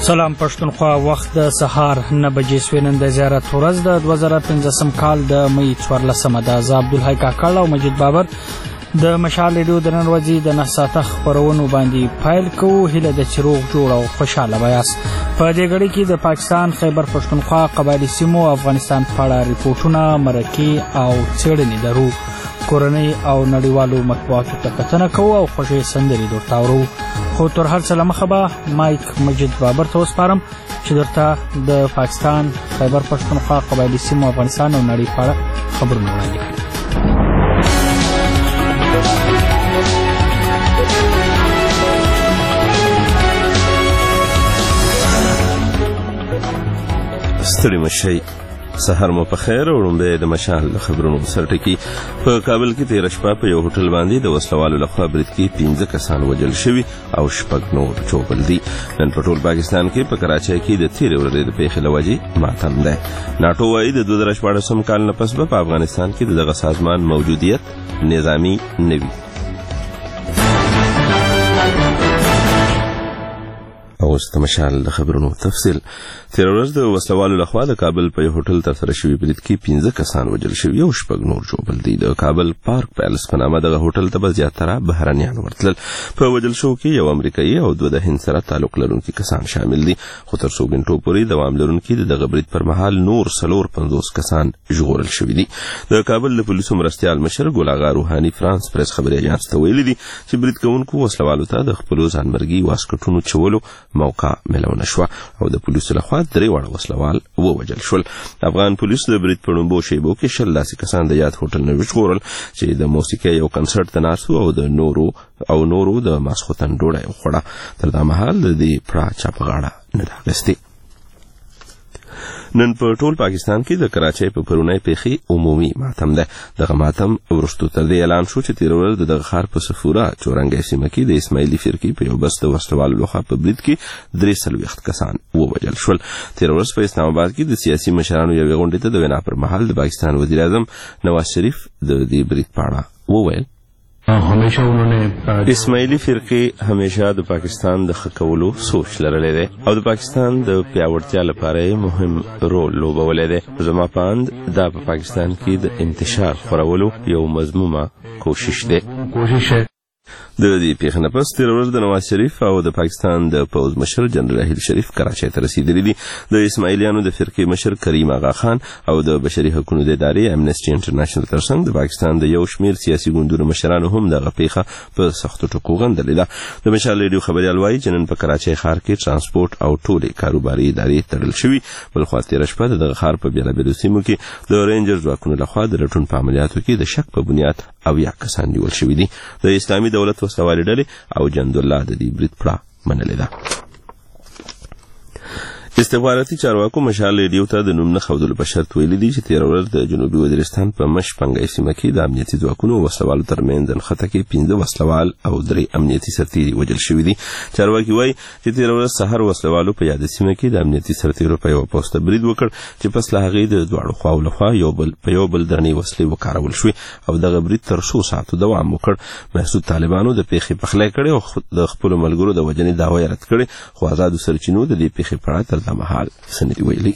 سلام پښتونخوا، وخت د سهار 9 بجې شوې. نن د زیارت ورځ د 2015 کال د مې 14 ده. زه عبدالحی کاکړ او مجید بابر د مشال ریډیو د نن ورځې د 9 ساعته خپرونو باندې پیل کوو. هیله ده چې روغ جوړ او خوشحاله به یاست. په دې غړي کې د پاکستان، خیبر پښتونخوا، قبایلي سیمو، افغانستان په اړه ریپورټونه، مرکې او څېړنې لرو. کورنۍ او نړیوالو مطبوعاتو ته کتنه کوو او خوږې سندرې درته اورو. خو تر هر څه له مخه به مایک مجید بابر ته وسپارم چې درته د پاکستان، خیبر پښتونخوا، قبایلي سیمو، افغانستان او نړۍ په اړه خبرونه وړاندې کړي. ستړي مشئ، سهار مو په خیر. وړاندې د مشال د خبرونو سرټکی. په کابل کې 13 شپه په یو هوټل باندې د وسلوالو لخوا برید کې 15 کسان وژل شوي او 6 نور ژوبل دي. نن په ټول پاکستان کې په کراچۍ کې د تیرې ورځې د پیښې له وجې ماتم ده. ناټو وايي د 2014 کال نه پس په افغانستان کې دغه سازمان موجودیت نظامی نه وي. اوس د مشال د خبرونو تفصیل. تیر ورځ د وسلوالو لخوا د کابل په یو هوټل ترسره شوي برید کې 15 کسان وژل شوي او 6 نور ژوبل دي. د کابل پارک پیلس په نامه دغه هوټل ته به زیاتره بهرنیان ورتلل. په وژل شو کې یو امریکایي او 2 د هند سره تعلق لرونکي کسان شامل دي. خو تر څو غنټو پورې دوام لرونکي دغه برید پر مهال نور 450 کسان ژغورل شوي دي. د کابل د پولیسو مرستیال مشر ګل اغا روحاني فرانس پریس خبري اژانس ته ویلي دي چې برید کوونکو وسلوالو ته د خپل ځانمرګي واسکټونو چولو موقع ملونه شو او د پولیسو لخوا 3 وړ وسلوال ووژل شول. افغان پولیسو د برید په لومبو شیبو کې 16 کسان د یاد هوټل نه وژغورل چې د موسیقۍ یو کنسرت ته ناستو او د نورو د ماسختن ډوډۍ وخوړه. تر دا مهال د دې پړه چا په غاړه نه راغستې. نن په ټول پاکستان کې د کراچۍ په پرونی پیښې عمومي ماتم ده. دغه ماتم وروسته تر دې اعلان شو چې تیر ورځ دغه ښار په صفوره چورنګۍ سیمه کې د اسماعیلي فرقې په یو بس د وسلوالو لخوا په برید کې 43 کسان ووژل شول. تیر ورځ په اسلام آباد کې د سیاسي مشرانو یوې غونډې ته د وینا پر مهال د پاکستان وزیر اعظم نواز شریف د دې برید په اړه وویل اسماعیلی فرقې همیشه د پاکستان د خکولو سوچ لرلې ده او د پاکستان د پیاوړتیا لپاره مهم رول لوبولی دی. زما په اند دا په پاکستان کې د انتشار خورولو یو مضمومه کوشش دی. د دې پیښې نه پس تیر ورځ د نواز شریف او د پاکستان د پوځ مشر جنرال راحیل شریف کراچۍ ته رسیدلی دي. د اسماعیلیانو د فرقې مشر کریم آغا خان او د بشري حقوقو د ادارې امنیسټي انټرنیشنل ترڅنګ د پاکستان د یو شمیر سیاسي ګوندونو مشرانو هم دغه پیښه په سختو ټکو غندلې ده. د مشال ریډیو خبريال وایي چې نن په کراچۍ ښار کې ترانسپورت او ټولې کاروباري ادارې تړل شوي. بلخوا تیر شپه دغه ښار په بیلابیلو سیمو کې د رینجر ځواکونو لخوا د رټون په عملیاتو کې د شک په بنیاد 70 کسان نیول شوي دي. د اسلامي دولت وسلوالې ډلې او جند الله د دې برید پړه منلې ده. استخباراتي چارواکو مشال ریډیو ته د نوم نه ښودلو په شرط ویلي دي چې تیر ورځ د جنوبي وزیرستان په مشپنګۍ سیمه کې د امنیتي ځواکونو وسلوالو ترمنځ د نښته کې 15 وسلوال او 3 امنیتي سرتیري وژل شوي دي. چارواکي وایي چې تیر ورځ سحر وسلوالو په یاد سیمه کې د امنیتي سرتیرو په یو پوسټ برید وکړ چې پس له هغې د دواړو خواو لخوا یو بل درنې وسلې وکارول شوې او دغه برید تر 100 ساعتو دوام وکړ. محسود طالبانو د پیښې پخلی کړی او د خپلو ملګرو د وژنې دعوه یې رد کړې، خو آزادو سرچینو د دې پیښې په اړه تر دا مهال سندي ویلي.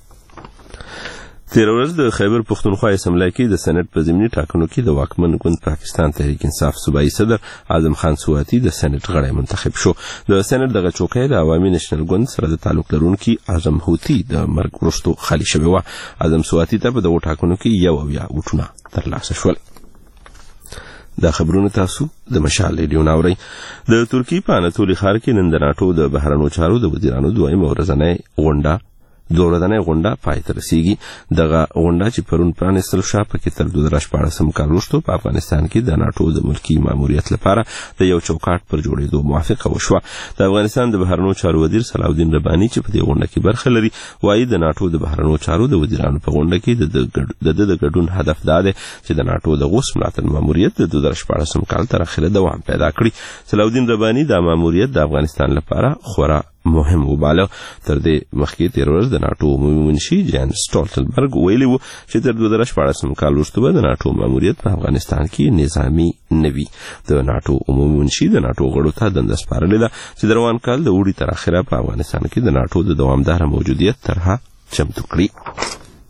تیر ورځ د خیبر پښتونخوا اسمبلی کې د سېنات په ضمني ټاکنو کې د واکمن ګوند پاکستان تحریک انصاف صوبایي صدر اعظم خان سواتی د سېنات غړی منتخب شو. د سېنات دغه چوکۍ د عوامي نېشنل ګوند سره د تعلق لرونکي اعظم هوتي د مرګ وروسته خالي شوې وه. اعظم سواتی ته په دغو ټاکنو کې 1 ووټونه ترلاسه شول. دا خبرونه تاسو د مشال ریډیو ناورئ. د ترکی په اناتولي ښار کې نن د ناټو د بهرنیو چارو د وزیرانو دویمه ورځنۍ غونډه پای ته رسیږي. دغه غونډه چې پرون پرانیستل شوه پکې تر 2014 کال وروسته په افغانستان کې د ناټو د ملکي ماموریت لپاره د یو چوکاټ پر جوړېدو موافقه وشوه. د افغانستان د بهرنیو چارو وزیر صلاح الدین رباني چې په دې غونډه کې برخه لري وایي د ناټو د بهرنیو چارو د وزیرانو په غونډه کې د ګډون هدف دا دی چې د ناټو د غوس ملاتړ ماموریت د 2014 کال تر اخره دوام پیدا کړي. صلاح الدین رباني دا ماموریت د افغانستان لپاره خورا مهم وباله. تر دې مخکې تیر ورځ د ناټو عمومي منشي جان سټولټنبرګ ویلي و چې تر 2014 کال وروسته به د ناټو ماموریت په افغانستان کې نظامي نه وي. د ناټو عمومي منشي د ناټو غړو ته دنده سپارلې ده چې د روان کال د اوړي تر اخره په افغانستان کې د ناټو د دوامداره موجودیت طرحه چمتو کړي.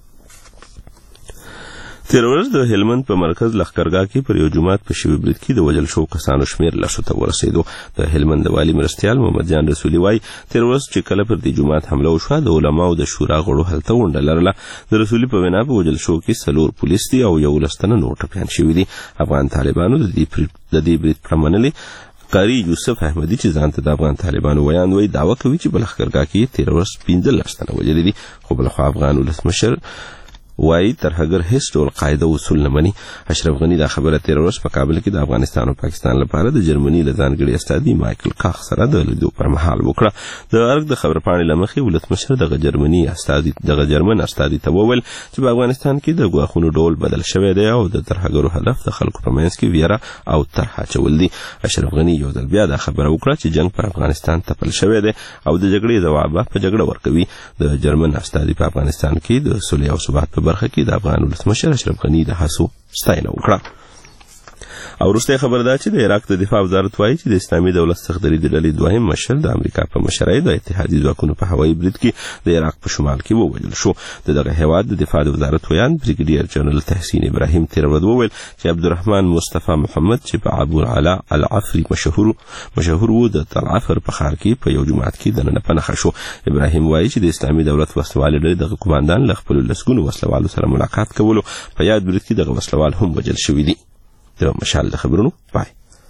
تیر ورځ د هلمند په مرکز لښکرګاه کې پر یو جومات په شوي برید کې د وژل شوو کسانو شمېر 100 ته ورسېدو. د هلمند د والي مرستیال محمد جان رسولي وایي تیر ورځ چې کله پر دې جومات حمله وشوه د علماو د شورا غړو هلته غونډه لرله. د رسولي په وینا په وژل شوو کې 4 پولیس دي او 11 تنه نور ټپیان شوي دي. افغان طالبانو د دې برید پړه منلې. قاری یوسف احمدی چې ځان ته د افغان طالبانو ویاند وایي دعوه کوي چې په لښکرګاه کې تیر ورځ 15 تنه وژلي دي، خو بلخوا افغان ولسمشر وایي ترهګر هیڅ ډول قاعده اصول نه مني. اشرف غني دا خبره تیر ورځ په کابل کې د افغانستان او پاکستان لپاره د جرمني له ځانګړي استادي مایکل کاخ سره د لیدو پر مهال وکړه. د ارګ د خبرپاڼې له مخې ولسمشر دغه جرمن استادي ته وویل چې په افغانستان کې د ګواښونو ډول بدل شوی دی او د ترهګرو هدف د خلکو په منځ کې ویره او طرح اچول دي. اشرف غني یو ځل بیا دا خبره وکړه چې جنگ په افغانستان تپل شوی دی او د جګړې ځواب په جګړه ورکوي. د جرمن استادي په افغانستان کې د صلح او ثبات په برخه کې د افغان ولسمشر اشرف غني د هڅو ستاینه وکړه. او وروسته خبر ده چې د عراق د دفاع وزارت وایي چې د اسلامي دولت څخه د ډلې دویم مشر د امریکا په مشرۍ د اتحادي ځواکونو په هوایي برید کې د عراق په شمال کې ووژل شو. دغه هیواد د دفاع وزارت ویاند بریګیډیر جنرال تحسین ابراهیم تیر ورځ وویل چې عبدالرحمن مصطفی محمد چې په ابو العلا العفري مشهور و د العفر په ښار کې په یو جومات کې دننه پنهخه شو. ابراهیم وایي چې د اسلامي دولت وسلوال ډلې دغه قوماندان له خپلو لسګونو وسلوالو سره ملاقات کولو. په یاد برید کې دغه وسلوال هم وژل شوي دي. د مشال د خبرونو پای.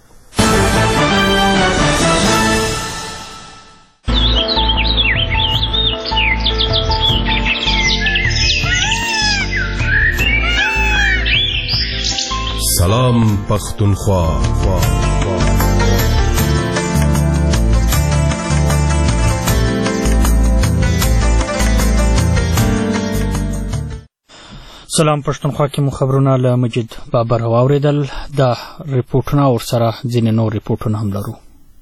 سلام پختونخوا. سلام پښتونخوا کې مو خبرونه له مجید بابر واوریدل. دا ریپورتونه او سره ځینې نور ریپورتونه هم لرو.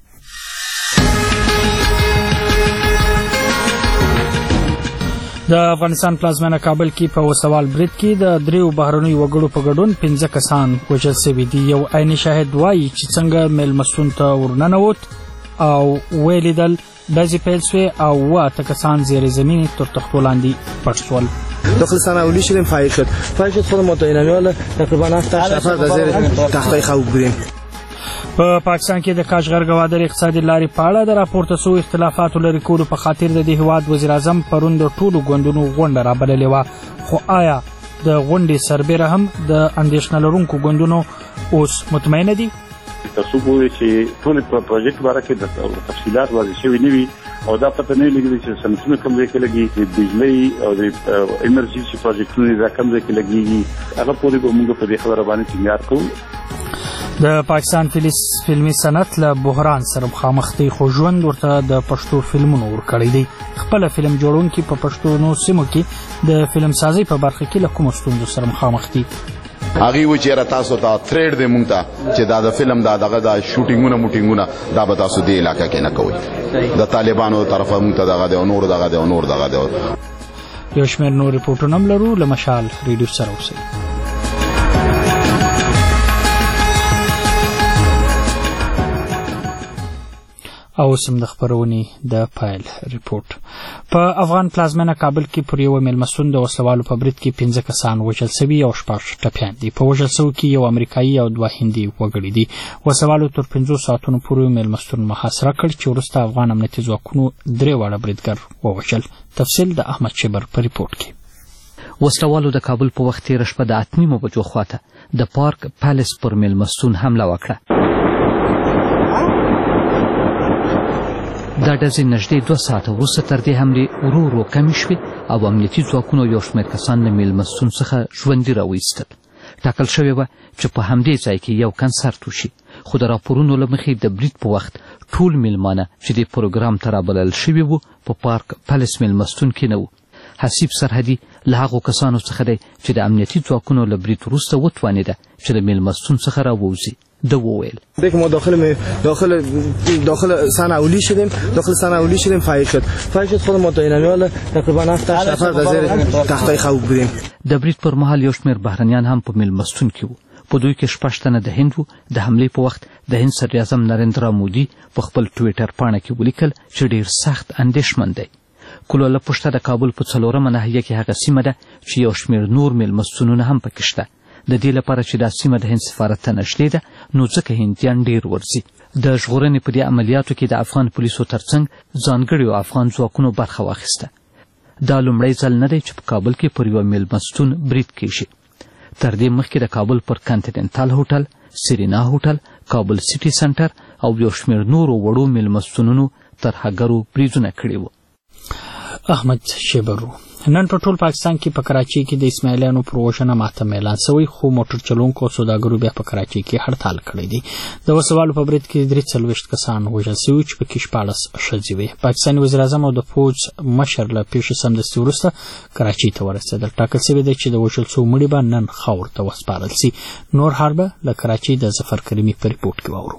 د افغانستان پلازمینه کابل کې په وسوال برید کې د 3 بهرنیو وګړو په ګډون 15 کسان وژل شوي دي. یو عیني شاهد وایي چې څنګه میلمستون ته ورننوت او ویلیدل ډزې پیل شوې او 8 کسان زیر زمین تر تختو لاندې پټ شول. داخل صنعولی شدیم فایر شد خود ما تا اینمیال تقریبا 7 نفر در زیر تختای خواب بودیم. په پاکستان کې د کاشغر ګوادر اقتصادي لارې په اړه د راپورته شوو اختلافاتو لرې کولو په خاطر د دې هیواد وزیر اعظم پرون د ټولو ګوندونو غونډه رابللې وه. خو آیا د غونډې سربیره هم د اندېښنه لرونکو ګوندونو اوس مطمئنه دي؟ تاسو ګورئ چې ټول پروژیکټ باره کې د تفصیلات واضح شوي نه وي او دا پته نه لګي چې سمسونه کوم ځای کې لګي، د بجلی او د ایمرجنسي پروجیکټونو دا کوم ځای کې لګيږي. هغه پورې به موږ په دې خبره باندې ټینګار کوو. د پاکستان فلمي صنعت له بحران سره مخامخ دی، خو ژوند ورته د پښتو فلمونو ورکړی دی. خپل فلم جوړونکي په پښتو سیمو کې د فلم سازي په برخه کې له کومو ستونزو سره مخامخ دي. هغه و چې را تاسو ته تھریډ دی مونږ ته چې دا د فلم دغه د شوټینګونه دا به تاسو دی علاقې کې نه کوئ. د طالبانو طرفه مونږ ته دغه دی او نور دغه دی. یو شمېر نور ریپورټونه هم لرو. له مشال ریډیو سره اوسئ. او سم د خبرونې د پایل ریپورت. په افغان پلازمینه کابل کې پر یو میلمستون د وسلوالو په برید کې 15 کسان وژل شوي او 6 ټپیان دي. په وژل شوو کې یو امریکایي او 2 هندي وګړي دي. وسلوالو تر 15 ساعتونو پورې میلمستون محاصره کړ چې وروسته افغان امنیتي ځواکونو 3 واړه بریدګر ووژل. تفصیل د احمد شیبر په ریپورت کې. وسلوالو د کابل په وخت تېره شپه د 8 بجو خواته د پارک پیلس پر میلمستون حمله وکړه. دا ډزې نږدې 2 ساعته وروسته تر دې حملې ورو ورو کمې شوې او امنیتي ځواکونو یو شمېر کسان له میلمستون څخه ژوندي راوایستل. ټاکل شوې وه چې په همدې ځای کې یو کنسرت وشي، خو د راپورونو له مخې د برید په وخت ټول میلمانه چې د پروګرام ته رابلل شوي وو په پارک پیلس میلمستون کې نه وو. حسیب سرحدي له هغو کسانو څخه دی چې د امنیتي ځواکونو له برید وروسته وتوانېده چې د میلمستون څخه راووځي. د وویل دیگه ما داخل صنعاولی شدیم فایر شد خود ما تا اینمیال تقریبا 7 نفر در زیر تختای خواب بودیم. د برید پر مهال یو شمېر بهرنیان هم په میلمستون کې وو. په دوی کې 6 تنه د هند وو. د حملې په وخت د هند صدر اعظم نریندرا مودي په خپل ټویټر پاڼه کې ولیکل چې ډیر سخت اندېښمن دی. کلوله پشته د کابل په 4مه ناحیه کې هغه سیمه ده چې یو شمېر نور میلمستونونه هم پکې شته. د دې لپاره چې دا سیمه د هند سفارت ته نږدې ده نو ځکه هندیان ډیر ورځي. د ژغورنې په دې عملیاتو کې د افغان پولیسو ترڅنګ ځانګړي افغان ځواکونو برخه واخیسته. دا لومړی ځل نه دی چې په کابل کې پر یو میلمستون برید کیږي. تر دې مخکې د کابل پر کانټیننټال هوټل، سیرینا هوټل، کابل سیټي سنټر او یو شمېر نورو وړو میلمستونونو ترهګرو بریدونه کړي وو. احمد شیبرو نن په ټول پاکستان کې په کراچۍ کې د اسماعیلیانو پر وژنه ماتم اعلان شوی، خو موټر چلونکو او سوداګرو بیا په کراچۍ کې هړتال کړی دی. د وسوالو په برید کې 43 کسان وژل شوي چې پکې 14 ښځې وې. پاکستاني وزیر اعظم او د فوج مشر له پیښې سمدستي وروسته کراچۍ ته ورسېدل. ټاکل شوی دی چې د وژل شوو مړي به نن خاورو ته وسپارل شي. نور حال به له کراچۍ د ظفر کریمي په ریپورټ کې واورو.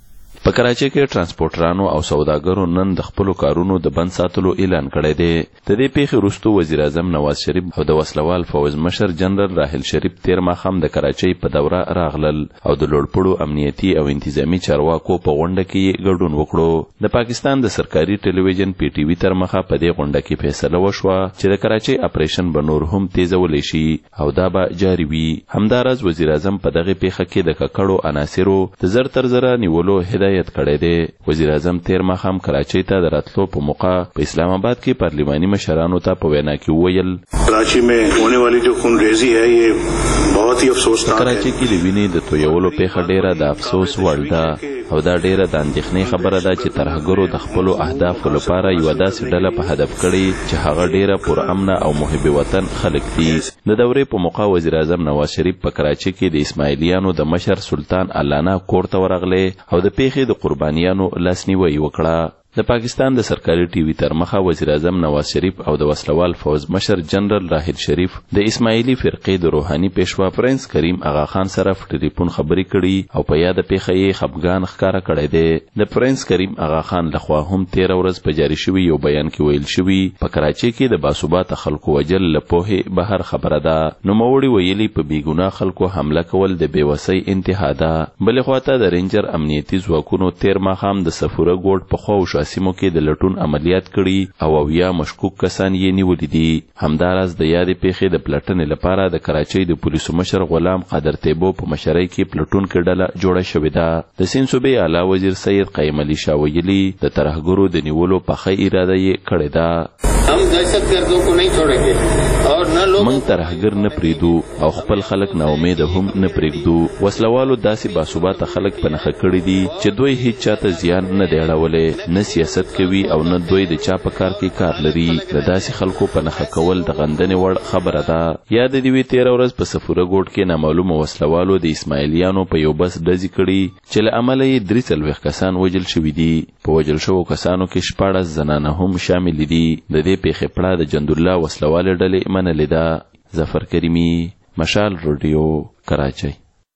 په کراچۍ کې ترانسپورټرانو او سوداګرو نن د خپل کارونو د بند ساتلو اعلان کړی دی. د دې پیښې وروسته وزیر اعظم نواز شریف او د وسلوال فوز مشر جنرال راحل شریف تیر ماښام د کراچۍ په دوره راغلل او د لوړپوړو امنیتي او انتظامی چارواکو په غونډه کې ګډون وکړو. د پاکستان د سرکاري ټلویزیون پی ټي وي تر مخه په دې غونډه کې فیصله وشوه چې د کراچۍ اپریشن به نور هم تیزولی شي او دا به جاري وي. همداراز وزیر اعظم په دغه پیښه کې د ککړو عناصرو د زر تر زره نیولو هدایت کړی دی. وزیر اعظم تیر ماښام کراچۍ ته د راتلو په موقع په اسلام آباد کې پارلیماني مشرانو ته په وینا کې وویل کراچۍ में होने वाली जो खूनरेजी है ये बहुत ही अफसोसनाक है. کراچۍ کې د وینې د تویولو پیښه ډیره د افسوس وړ ده او دا ډیره د اندېښنې خبره ده چې ترهګرو د خپلو اهدافو لپاره یوه داسې ډله په هدف کړې چې هغه ډیره پرامنه او محب وطن خلک دي. د دورې په موقع وزیر اعظم نواز شریف په کراچۍ کې د اسماعیلیانو د مشر سلطان الانا کور ته ورغلی او د پیښې د قربانیانو لاسنیوي وکړه. د پاکستان د سرکاري ټي وي تر مخه وزیر اعظم نواز شریف او د وسلوال فوز مشر جنرال راحل شریف د اسماعیلي فرقې د روحاني پیشوا پرنس کریم اغا خان سره په ټلیفون خبرې کړي او په یاد پیښه یې خپګان ښکارا کړی دی. د پرنس کریم اغا خان لخوا هم 13 ورځ په جاری شوی یو بیان کې ویل شوی په کراچۍ کې د باثباته خلکو وجل له پوهې بهر خبره ده. نوموړي ویلي په بیګناه خلکو حمله کول د بیوسۍ انتها ده. بلې خواته د رینجر امنیتي ځواکونو تیر ماښام د سفوره ګوټ په خوا سیمو کې د لټون عملیات کړي او اویا مشکوک کسان یې نیولي دي. همداراز د یادې پیښې د پلټنې لپاره د کراچۍ د پولیسو مشر غلام قادر تیبو په مشرۍ کې پلټون کې ډله جوړه شوې ده. د سیند صوبې اعلی وزیر سید قیم علي شاه ویلي د ترهګرو د نیولو پخه اراده یې کړې ده. हम दहशतगर्दों को नहीं छोड़ेंगे और न लोग من ترهګر نه پریدو او خپل خلک نا امید هم نه پریږدو. وسلوالو داسې باثباته خلک په نخښه کړي دي چې دوی هیڅ چاته زیان نه دی اړولی، نه سیاست کوي او نه دوی د چا په کار کې کار لري. د داسې خلکو په نخښه کول د غندنې وړ خبره ده. یاد دې وي 13 ورځ په سفوره ګوټ کې نامعلومه وسلوالو د اسماعیلیانو په یو بس ډزې کړي چې له امله یې 43 کسان وژل شوي دي. په وژل شوو کسانو کې 14 زنانه هم شامل دي. د دې پیښې پړه د جندالله وسلواله ډلې منلې ده. ظفر کریمي، مشال رادیو، کراچۍ.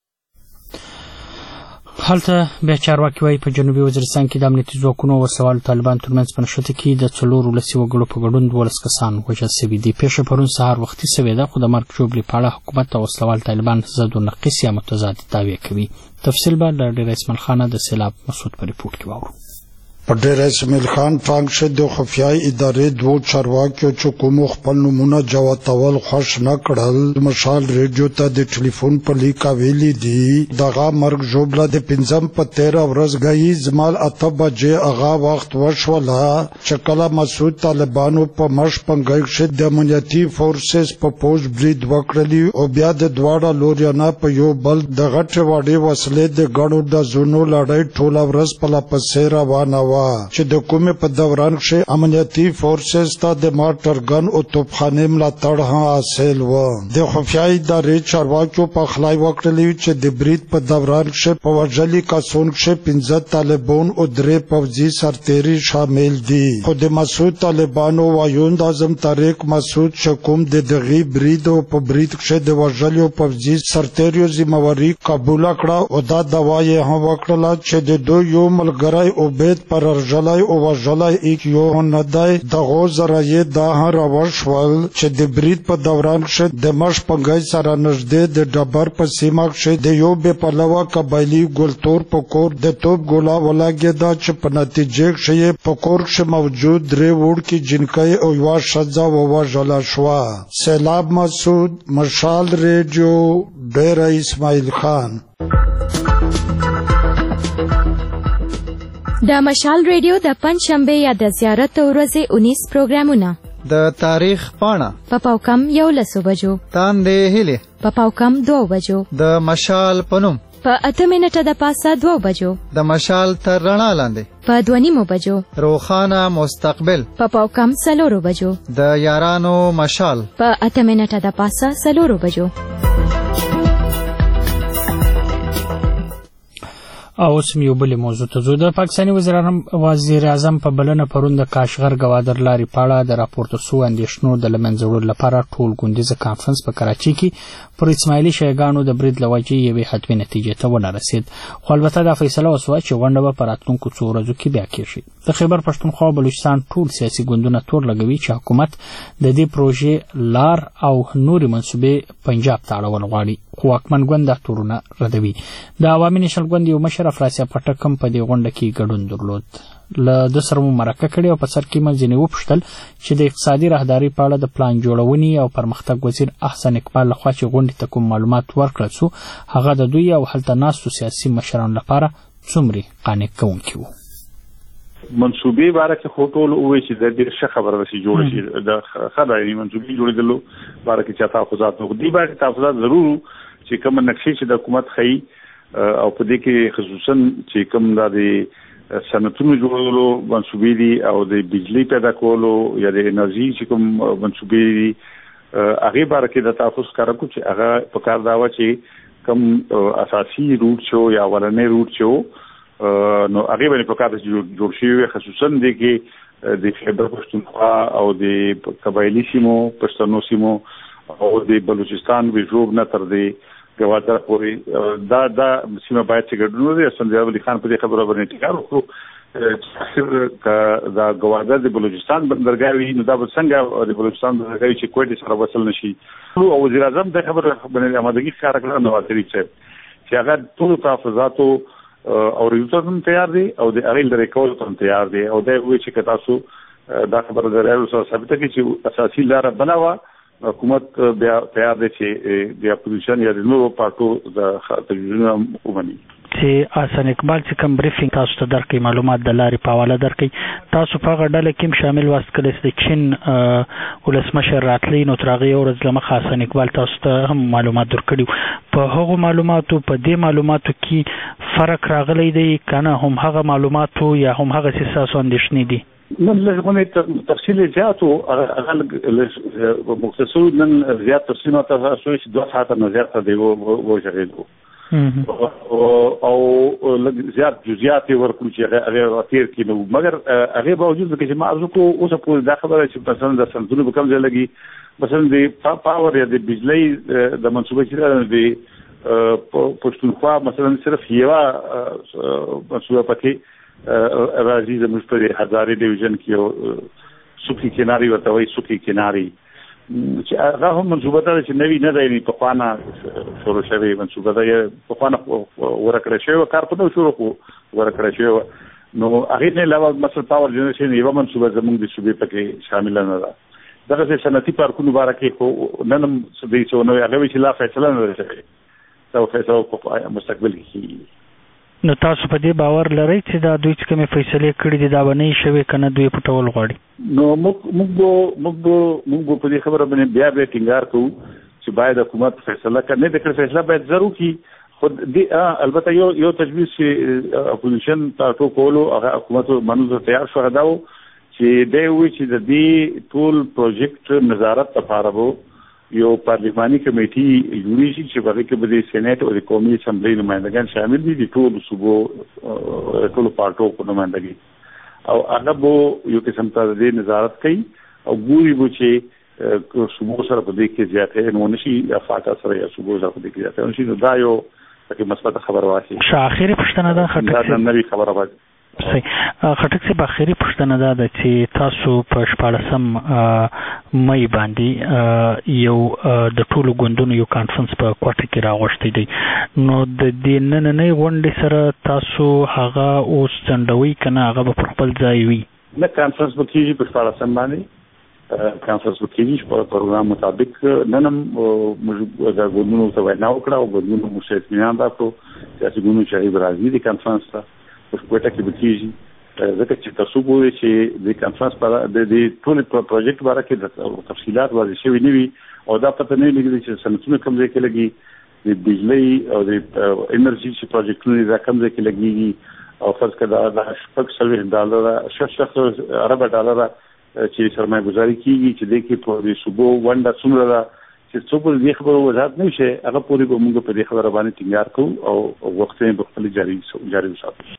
هلته بیا چارواکي وایي په جنوبي وزیرستان کې د امنیتي ځواکونو او وسوالو طالبان ترمنځ په نښته کې د 4 ولسي وګړو په ګډون 12 کسان وژل شوي دي. پیښه پرون سهار وختي شوې ده، خو د مرګ ژوبلې په اړه حکومت او وسلوال طالبان ضد و نقیص یا متضاد دعوې کوي. تفصیل به له ډېر اسماعیل خان د سیلاب مسعود په ریپورټ کې واورو. ډېر اسماعیل خان ټانګ شه د خفیه ادارې دوه چارواکیو چې کوم خپل نمونه جواتول خوش نه کړل مشال ریډیو ته د ټلیفون په لیکا ویلي دي دغه مرګ جوړه د 15 په 13 ورځ غي زمال 8 بجې هغه وخت وشوله چې کله مسعود طالبانو په مش پنګښ شه د امنیتي فورسز په پوز برید وکړلی او بیا د دواړه لوريانه په یو بل د غټ وړي وسلې د غړو د زونو لړۍ ټوله ورځ په لپسې روانه و. شوه چې د کومې په دوران کې امنیتي فورسز ته د مارټر ګن او توپخانې ملاتړ هم حاصل و. د خفیه ادارې چارواکو په خلای وکړلی چې د برید په دوران کې په وژلي کسانو کې 15 طالبان او 3 پوځي سرتیري شامل دي. خو د مسعود طالبانو وایوند اعظم طارق مسعود چې کوم د دغه برید او په برید کې د وژلو پوځي سرتیرو ذمہواری قبول کړه او دا دعای هم وکړه چې د دوی یو ملګری عبید پر ارجلای او وژلای یو نه دی. دغه ذرایع دا هم راوښول چې د برید په دوران کې د مش پنګای سره نږدې د ډبر په سیمه کې د یو بې پلوه قبایلي ګلتور په کور د توپ ګوله ولګېده چې په نتیجه کې په کور کې موجود 3 وړوکي جنکۍ او یوه ښځه ووژله شوه. سیلاب مسعود، مشال ریډیو، ډیره اسماعیل خان. د مشال ریډیو د پنځشنبه یا د زیارت ورځې 19 پروګرامونه: د تاریخ پاڼه په پاوکم 11 بجو، تاندې هیلې په پاوکم 2 بجو، د مشال پنوم په 8 منټه د پاسه 2 بجو، د مشال تر رڼا لاندې په 2:30 بجو، روخانه مستقبل په پاوکم 4 بجو، د یارانو مشال په 8 منټه د پاسه 4 بجو. او اوس یو بل موضوع ته ځو. د پاکستاني وزیر اعظم په بلنه پرون د کاشغر ګوادر لارې پاړه د راپورته سو اندېښنو د لمنځه وړلو لپاره ټول ګوندیزه کانفرنس په کراچي کې پر اسماعیلي شیګانو د برید لوجې یوې حتمي نتیجې ته ونه رسید. خو البته دا فیصله وسوه چې غونډه به په راتلونکو څو ورځو کې بیا کېږي. د خیبر پښتونخوا او بلوچستان ټول سیاسي ګوندونه تور لګوي چې حکومت د دې پروژې لار او نورې منصوبې پنجاب ته اړول غواړي، خو واکمن ګوند دا تورونه ردوي. د عوامي نشل ګوند یو مشر افراسیاب پټک هم په دې غونډه کې ګډون درلود. له د سره مو مرکه کړې او په سر کې مې ځینې وپوښتل چې د اقتصادي راهداري په اړه د پلان جوړونې او پرمختګ وزیر احسن اقبال لخوا چې غونډې ته کوم معلومات ورکړل سو هغه د دوی او هلته ناستو سیاسي مشرانو لپاره څومره قانع کوونکی و. منصوبې باره کې خو ټول وایي چې د دې ښه خبره رسي جوړ شي د خدای منصوبې جوړېدلو باره کې چې تحفظات وو دی باره تحفظات ضرور چې کوم نقشې چې د حکومت خي او په دې کې خصوصا چې کوم د صنعتونو جوړولو منصوبې دي او د بجلی پیدا کولو یا د انرژي چې کوم منصوبې دي هغه باره کې د تحفظ کار کو چې هغه په کار دا و چې کوم اساسي روټ شو یا ورنې روټ شو نو هغه باندې په کار جوړ شوی خصوصا د کې د خیبر پښتونخوا او د قبایلی سیمو پښتنو سیمو او د بلوچستان ویجوب نه تر دې ګوادر پورې دا سیمه باید چې ګډون وي. سندیاب علي خان په دې خبره باندې ټینګار وکړو دا ګوادر د بلوچستان بندرګاه وي نو دا به څنګه د بلوچستان بندرګاه چې کوټې سره وصل نشي. او وزیر اعظم د خبره باندې آمادګي ښکاره کړه نواز شریف صاحب چې هغه ټول تحفظاتو او ریزولوشن تیار دي او د اغیل لري کول هم تیار دي او دا وایي چې تاسو دا خبره درېو سره ثابته کړي چې اساسي لار بناوه حکومت بیا تیار دی چې د اپوزیشن یا د نورو پارټو د تجربه ومني. چې احسن اقبال چې کوم بریفینګ تاسو ته درکې معلومات د لارې په حواله درکې تاسو په هغه ډله کې شامل واست کله چې چین ولسمشر راتلی نو تر هغې ورځ له مخه احسن اقبال تاسو ته هم معلومات درکړي په هغو معلوماتو په دې معلوماتو کې فرق راغلی دی که نه هم هغه معلوماتو یا هم هغه څه ستاسو اندېښنې دي؟ نن لږ تفصیل زیات او هغه مختصر نن زیات تفصیلات تاسو چې 2 ساعته نه زیات دی وژغېدو او لږ زیات جزئیات ورکړو چې هغه تیر کینو مګر هغه باوجود چې ما ارزو کو اوس په دا خبره چې مثلا د سنتونو په کوم ځای لګي مثلا د پاور یا د بجلی د منصوبې چې د پښتونخوا مثلا صرف یو منصوبه پکې راځي زموږ په هزارې ډیویژن کې یو سوکي کناري ورته وایي سوکي کناري چې هغه هم منصوبه ده چې نوي نه دی په خوانه شروع شوی منصوبه ده په خوانه ورکړی شوی کار په نو شروع ورکړی شوی نو هغه نه علاوه مثلا پاور جنریشن یو منصوبه زموږ د صوبې پکې شامل نه ده. دغه صنعتي پارکونو بارکه خو نن د څو نو هغه چې لا فیصله نه شوی دا فیصله په مستقبل کې. نو تاسو په دې باور لرئ چې دا دوی چې کومې فیصلې کړي دي دا به نه شوي که نه دوی پټول غواړي؟ نو موږ په دې خبره باندې بیا ټینګار کوو چې باید حکومت فیصله کړي. نه د کړ فیصله باید ضرور کړي خود دې البته یو تجویز چې اپوزیشن تاسو کولو هغه حکومت منځ ته تیار شو غواړو چې دوی وی چې د دې ټول پروجیکټ نظارت لپاره وو یو پارلماني کمیټي جوړی شي چې هغه کې به د سېنات او د قومي اسمبلی نمائندگان شامل دي د ټول صوبو ټول پارټو کو نمائندګي او هغه به یو قسم ته د نظارت کوي او ګوري به چې صوبو سره په دې کې زیاتې نو نشي افاقه سره یا صوبو سره په دې کې زیاتې نشي نو دا یو چې مثبت خبر واشي اخیری پښتنه ده خټک دا نوې خبره وایي صحیح خټک صاحب اخیری پښتنه ده چې تاسو په 14 مې باندې یو د ټولو ګوندونو یو کانفرنس په کوټه کې راغوښتي دی نو د دې نننۍ غونډې سره تاسو هغه اوس څنډوي کنه هغه په خپل ځای وي نه کانفرنس به کېږي په 14 باندې کانفرنس به کېږي په پروګرام مطابق نن موږ د ګوندونو ته وینا وکړه او ګوندونو مو څه اطمینان راکړو چې ګوندونو چې راځي د کانفرنس ته په کوټه کې به کېږي ځکه چې تاسو ګورئ چې د کانفرنس په د ټول پروجیکټ باره کې د تفصیلات واضح شوي نه وي او دا پته نه لګي چې صنعتونه کوم ځای کې لګي د بجلی او د انرژي چې پروجیکټونه دا کوم ځای کې لګيږي او فرض کړه دا $6 ارب ډالر چې سرمایه گذاري کیږي چې د کې په صوبو ونده څومره ده چې څوک دې خبرو وضاحت نه شي هغه پوری به موږ په دې خبره باندې ټینګار کوو او وخت یې په خپل جاری وساتو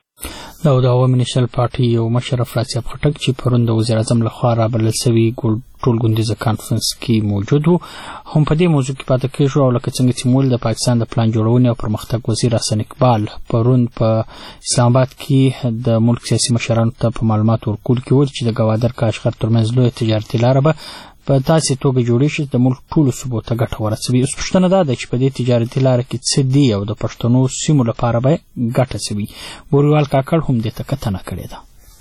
د عوامي نېشنل پارټي یو مشر افراز خټک چې پرون د وزیر اعظم لخوا رابلل شوی ټول ګوندیز کانفرنس کې موجود وو هم په دې موضوع کې پاتې کېږو او لکه څنګه چې مول د پاکستان د پلان جوړونې او پرمختګ وزیر حسن اقبال پرون په اسلام آباد کې د ملک سیاسي مشرانو ته په معلومات ورکول کې ویل چې د ګوادر کاشغر ترمنځ لوی تجارتي لار به په تاسې توګه جوړې شي د ملک ټولو صوبو ته ګټه ورسوي اوس پوښتنه دا ده چې په دې تجارتي لاره کې څه دي او د پښتنو سیمو لپاره به ګټه سوي ګوروال کاکړ هم دې ته کتنه کړې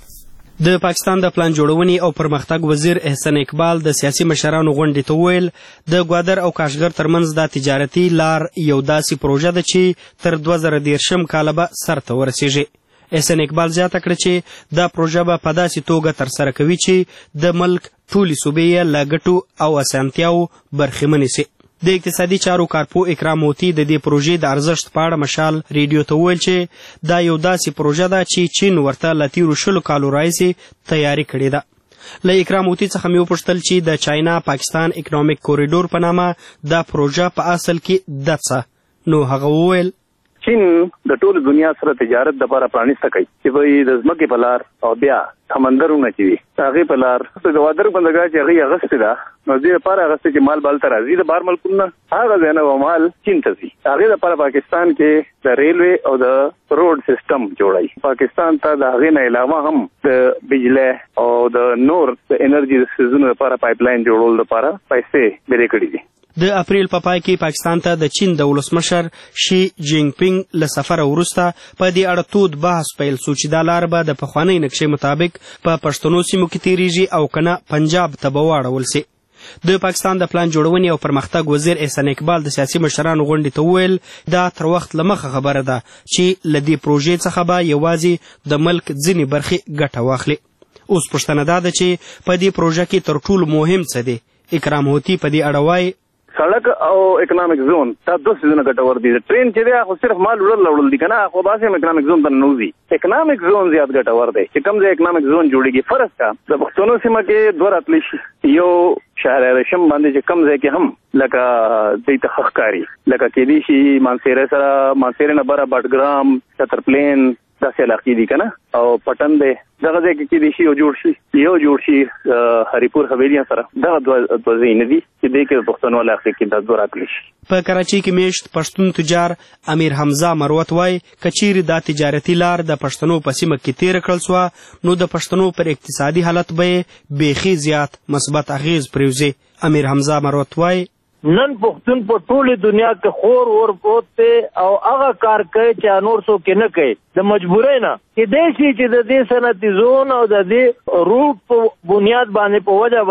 ده د پاکستان د پلان جوړونې او پرمختګ وزیر احسان اقبال د سیاسي مشرانو غونډې ته وویل د ګوادر او کاشغر ترمنځ د تجارتي لار یو داسې پروژه ده چې تر 2013 کال به سرته ورسیږي احسان اقبال زیاته کړه چې دا پروژه به په داسې توګه ترسره کوي چې د ملک ټولې صوبې یې له ګټو او اسانتیاو برخمنې سي د اقتصادي چارو کارپو اکرام موتی د دې پروژې د ارزښت په اړه مشال ریډیو ته وویل چې دا یو داسې پروژه ده چې چین ورته له تیرو 20 کالو راهیسې تیاری کړې ده له اکرام موتی څخه مې وپوښتل چې د چاینا پاکستان اکنامک کوریډور په نامه دا پروژه په اصل کې د څه نو هغه وویل چین د ټول دنیا سره تجارت د لپاره پرانیسته کوي چې وایي د ځمکې په لار او بیا سمندرونه چې وي هغې په لار د ګوادر بندرګاه چې هغې اغستې ده نو دې لپاره اغستې چې مال بال ته راځي د بهر ملکونو هغه ځای نه مال چین ته ځي هغې لپاره پاکستان کې د ریلوے او د روډ سیسټم جوړوي پاکستان ته د هغې نه علاوه هم د بجلی او د نور د انرژي د سیزونو لپاره پایپ لاین جوړولو لپاره پیسې بیرې کړي دي د اپریل په پای کې پاکستان ته د چین د ولسمشر شي جینګ پینګ له سفر وروسته په دې اړه تود بحث پیل شو چې دا لار به د پخوانۍ نقشې مطابق په پښتنو سیمو کې تیریږي او کنه پنجاب ته به واړول سي د پاکستان د پلان جوړونې او پرمختګ وزیر احسان اقبال د سیاسي مشرانو غونډې ته وویل دا تر وخت له مخه خبره ده چې له دې پروژې څخه به یوازې د ملک ځینې برخې ګټه واخلي اوس پوښتنه دا ده چې په دې پروژه کې تر ټولو مهم څه دی اکرام هوتی په دې اړه وایي سړک او اکنامک زون دا دوه سيزونه ګټور دي ټرین چې دی خو صرف مال وړل دي کنه خو باسي اکنامک زون ته نوځي اکنامک زون زیات ګټور دی چې کوم ځای اکنامک زون جوړیږي فرض کا د پښتونو سیمه کې دوه راتلی شي یو شهر رشم باندې چې کوم ځای کې هم لکه د تخخکاری لکه کې دي شي مانسیره نه بره بټګرام چترپلین داسې علاقې دي کنه او پټن دی دغه ځای کې دي شي یو جوړ شي هریپور حویلیان سره دغه دوه ځای نه دي چې دې کې پښتون علاقې کې د دوه راتلی شي په کراچۍ کې میشت پښتون تجار امیر حمزه مروت وای کچیر دا تجارتي لار د پښتنو په سیمه کې تیر کړل سو نو د پښتنو پر اقتصادي حالت به بیخي زیات مثبت اغیز پریوزي امیر حمزه مروت وای نن پښتون په ټوله دنیا کې خور اور پروت ته او هغه کار کوي چې نور څوک نه کوي د مجبورۍ نه کې دې شي چې د دې صنعتي زون او د دې روټ په بنیاد باندې په وجه باندې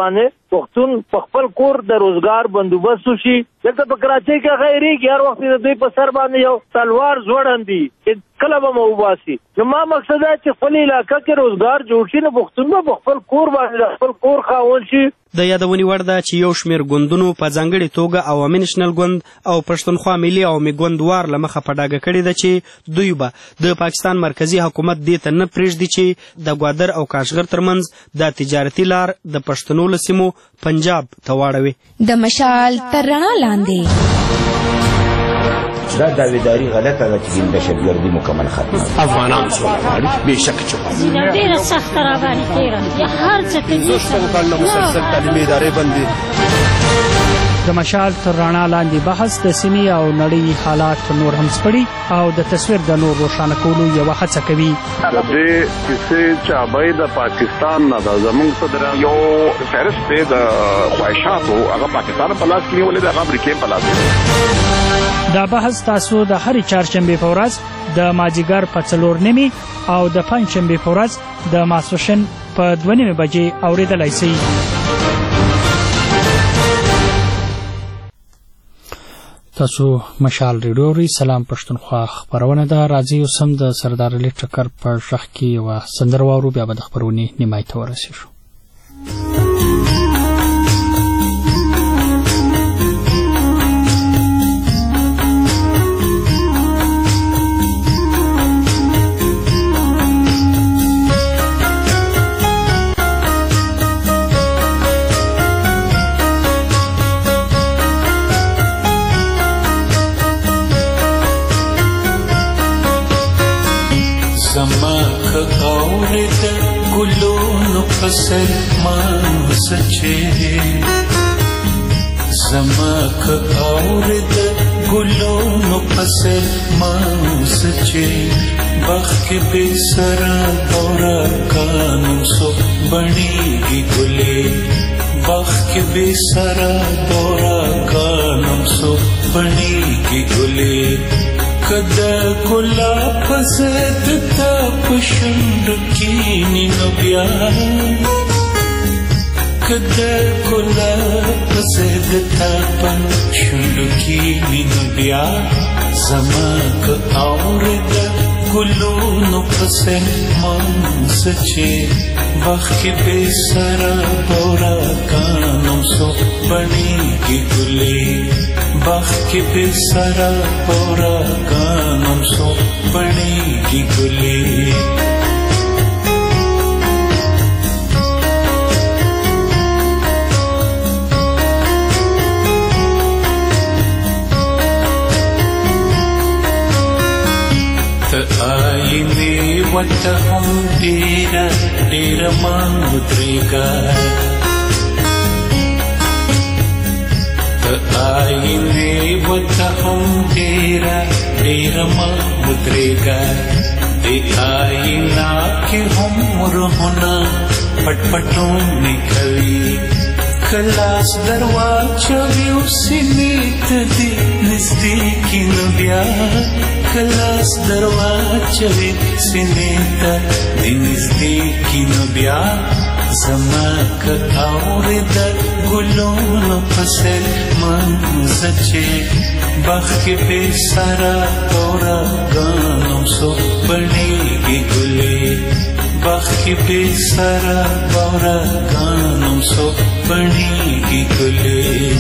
پښتون په خپل کور د روزګار بندوبست وشي. دلته په کراچۍ کې غیرېږي هر وخت د دوی په سر باندې یو تلوار ځوړندي چې کله به مو وباسي. نو ما مقصد دا چې خپل علاقه کې روزګار جوړ شي نو پښتون به په خپل کور باندې خپل کور خاوند شي. د یادونې وړ ده چې یو شمېر ګوندونو په ځانګړې توګه عوامي نېشنل ګوند او پښتونخوا ملي عوامي ګوند وار له مخه په ډاګه کړې ده چې دوی به د پاکستان مرکزي حکومت دې ته نه پرېږدي چې د ګوادر او کاشغر ترمنځ دا تجارتي لار د پښتنو له سیمو پنجاب ته واړوي. د مشال تر رڼا لاندې دا داویداری غلطه ده چې د دهشتګردي مکمل ختمه افغانان سوله غواړي بېشکه چې غواړي ډېره سخته راباندې تېره هر څه کال مسلسل تعلیمي ادارې بندي. د مشال تر رڼا لاندې بحث د سیمې او نړۍ حالات نور هم سپړي او د تصویر د نور روښانه کولو یوه هڅه کوي. د دې کیسې چابۍ د پاکستان نه ده زموږ صدر یو فهرست دی د خواهشاتو هغه پاکستان په لاس کې نیولې ده هغه امریکې په لاس کې. دا بحث تاسو د هرې چهارشنبې په ورځ د مازدیګر په 4:30 او د پنجشنبې په ورځ د ماسپښین په 2:30 بجې اورېدلی شئ. تاسو مشال ریډیو اورئ. سلام پښتونخوا خپرونه ده. راځئ اوس هم د سردار علي ټکر په غږ کې یوه سندره واورو، بیا به د خپرونې نیمایي ته ورسېږو. فصل مان سچے زماک اورد گلون فصل مان سچے بخت بے سرا دورا کانم سو بنی گی گلے بخت بے سرا دورا کانم سو بنی گی گلے کدا گلا پسد تا پشند کینی نبیا کدا گلا پسد تا پشند کینی نبیا زماک اورد گلون پسند مان سچے بخت بے سرا بورا کانم سو بنی کی گلے بخت بے سرا بورا کانم سو بنی کی گلے آئینے وطا ہم دیرا دیرا مان ادریگا آئینے وطا ہم دیرا دیرا مان ادریگا دے آئینا کے ہم رہنا پٹ پٹوں نکلی کلاس درواچا ویو سمیت دی نزدیکی نبیا کلاس درواچا ویو سمیت دی نزدیکی نبیا زماک آورد گلون فصل من سچے بخت بے سارا دورا گانم سو بنی گی گلے بخت بے سارا دورا گانم سو بنی گی گلے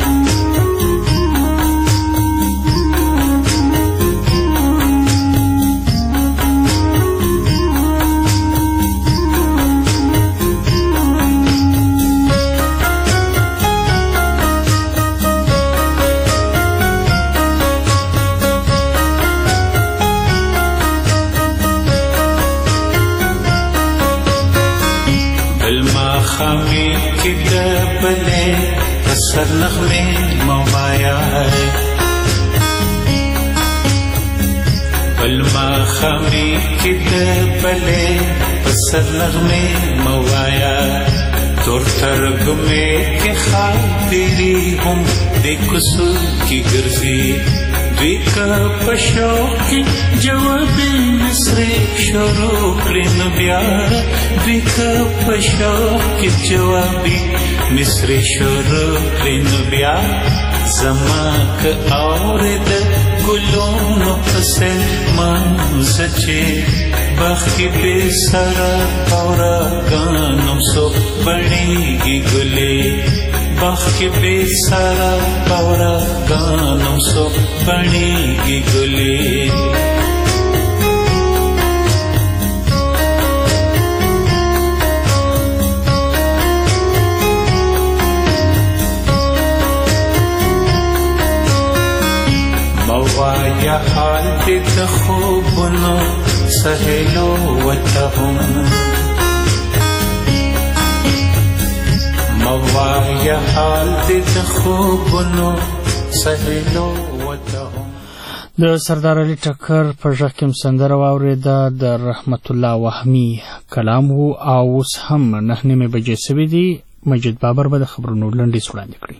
سر نغمے موایا ہے بلما خامی کی دبلے سر نغمے موایا تور ترگ میں کے خاطری ہم دے قصور کی گرزی دوی که په شوق کې جوابي مصرې شروع کړې نو بیا دوی که په شوق کې جوابي مصرې شروع کړې نو بیا زما که اورېد ګلونو پسې منځ چې باغ کې بې سره پوراګانم سو بڼېږي ګلې باغ کې بې سره پوراګانم سو بڼېږي ګلې موایا حال دې د خوبونو سهیلو وته هم موایا حال دې د خوبونو سهیلو وته هم. د سردار علي ټکر په غږ کې سندره واورېده د رحمت الله وهمي کلام وو او اوس هم 9:30 بجې شوې دي. مجید بابر به د خبرونو لنډیز وړاندې کړي.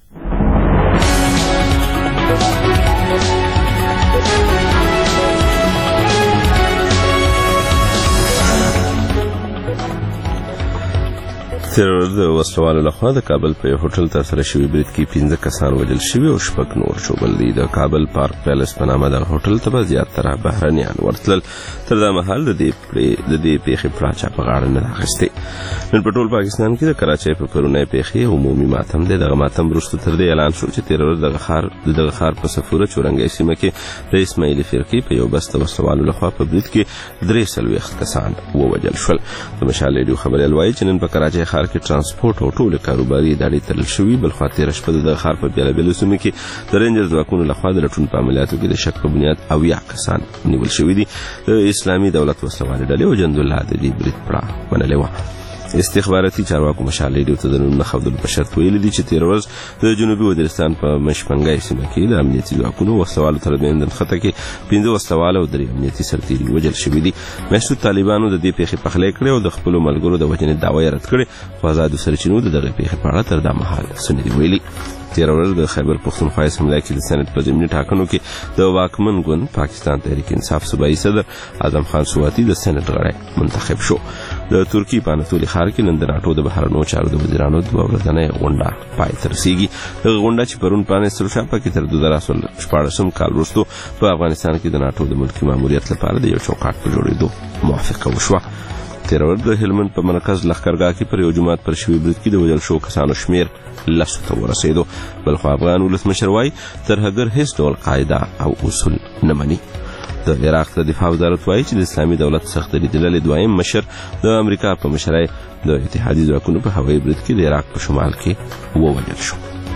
تیر ورځ د وسلوالو لخوا د کابل په یو هوټل ترسره شوي برید کې 15 کسان وژل شوي او 6 نور ژوبل دي. د کابل پارک پیلس په نامه دغه هوټل ته به زیاتره بهرنیان ورتلل. تر دا مهال د دې پیښې پراچا په غاړه نه اخیستې. نن په ټول پاکستان کې د کراچۍ په پرونی پیښې عمومي ماتم دی. دغه ماتم وروسته تر دې اعلان شو چې تیر ورځ دغه ښار په صفوره چورنګۍ سیمه کې د اسماعیلي فرقې په یو بس د وسلوالو لخوا په برید کې 43 کسان ووژل شول. د مشال ریډیو خبریال وایي چې نن په کراچۍ ښار کې ترانسپورت او ټول کاروباري ادارې تړل شوي. بل خوا تېره شپه د ښار په بېلابېلو سیمو کې د رینجر ځواکونو لخوا د لټون په عملیاتو کې د شک په بنیاد 70 کسان نیول شوي دي. د اسلامي دولت وسلوالې ډلې او جندالله د دې برید پړه منلې وه. استخباراتي چارواکو مشال ریډیو ته د نوم نه ښودلو په شرط ویلي دي چې تېره ورځ د جنوبي وزیرستان په مشپنګای سیمه کې د امنیتي ځواکونو وسلوالو ترمنځ نښته کې 15 وسلوال او 3 امنیتي سرتیري وژل شوي دي. مشروط طالبانو د دې پیښې پخلی کړې او د خپلو ملګرو د وژنې دعوه یې رد کړې، خو ازادو سرچینو د دغې پیښې په اړه تر دا مهال څه نه دي ویلي. تېره ورځ د خیبر پښتونخوا اسمبلی کې د سېنټ په ضمني ټاکنو کې د واکمن ګوند پاکستان تحریک انصاف صوبایي صدر اعظم خان سواتی د سېنټ غړی منتخب شو. د ترکیې په اناتولي ښار کې نن د ناټو د بهرنیو چارو د وزیرانو 2 ورځنۍ غونډه پای ته رسېږي. دغه غونډه چې پرون په 19 شپه کې تر 2014 کال وروسته په افغانستان کې د ناټو د ملکي ماموریت لپاره د یو چوکاټ په جوړېدو موافقه وشوه. تېره ورځ د هلمند په مرکز لښکرګاه کې پر یو جومات پر شوي برید کې د وژل شوو کسانو شمېر 10 ته ورسېدو. بلخوا افغان ولسمشر وایي ترهګر هیڅ ډول قاعده او اصول نه مني. د عراق د دفاع وزارت وایي چې د اسلامي دولت سخت دریدلې دویم مشر د امریکا په مشرۍ د اتحادي ځواکونو په هوایي برید کې د عراق په شمال کې ووژل شو.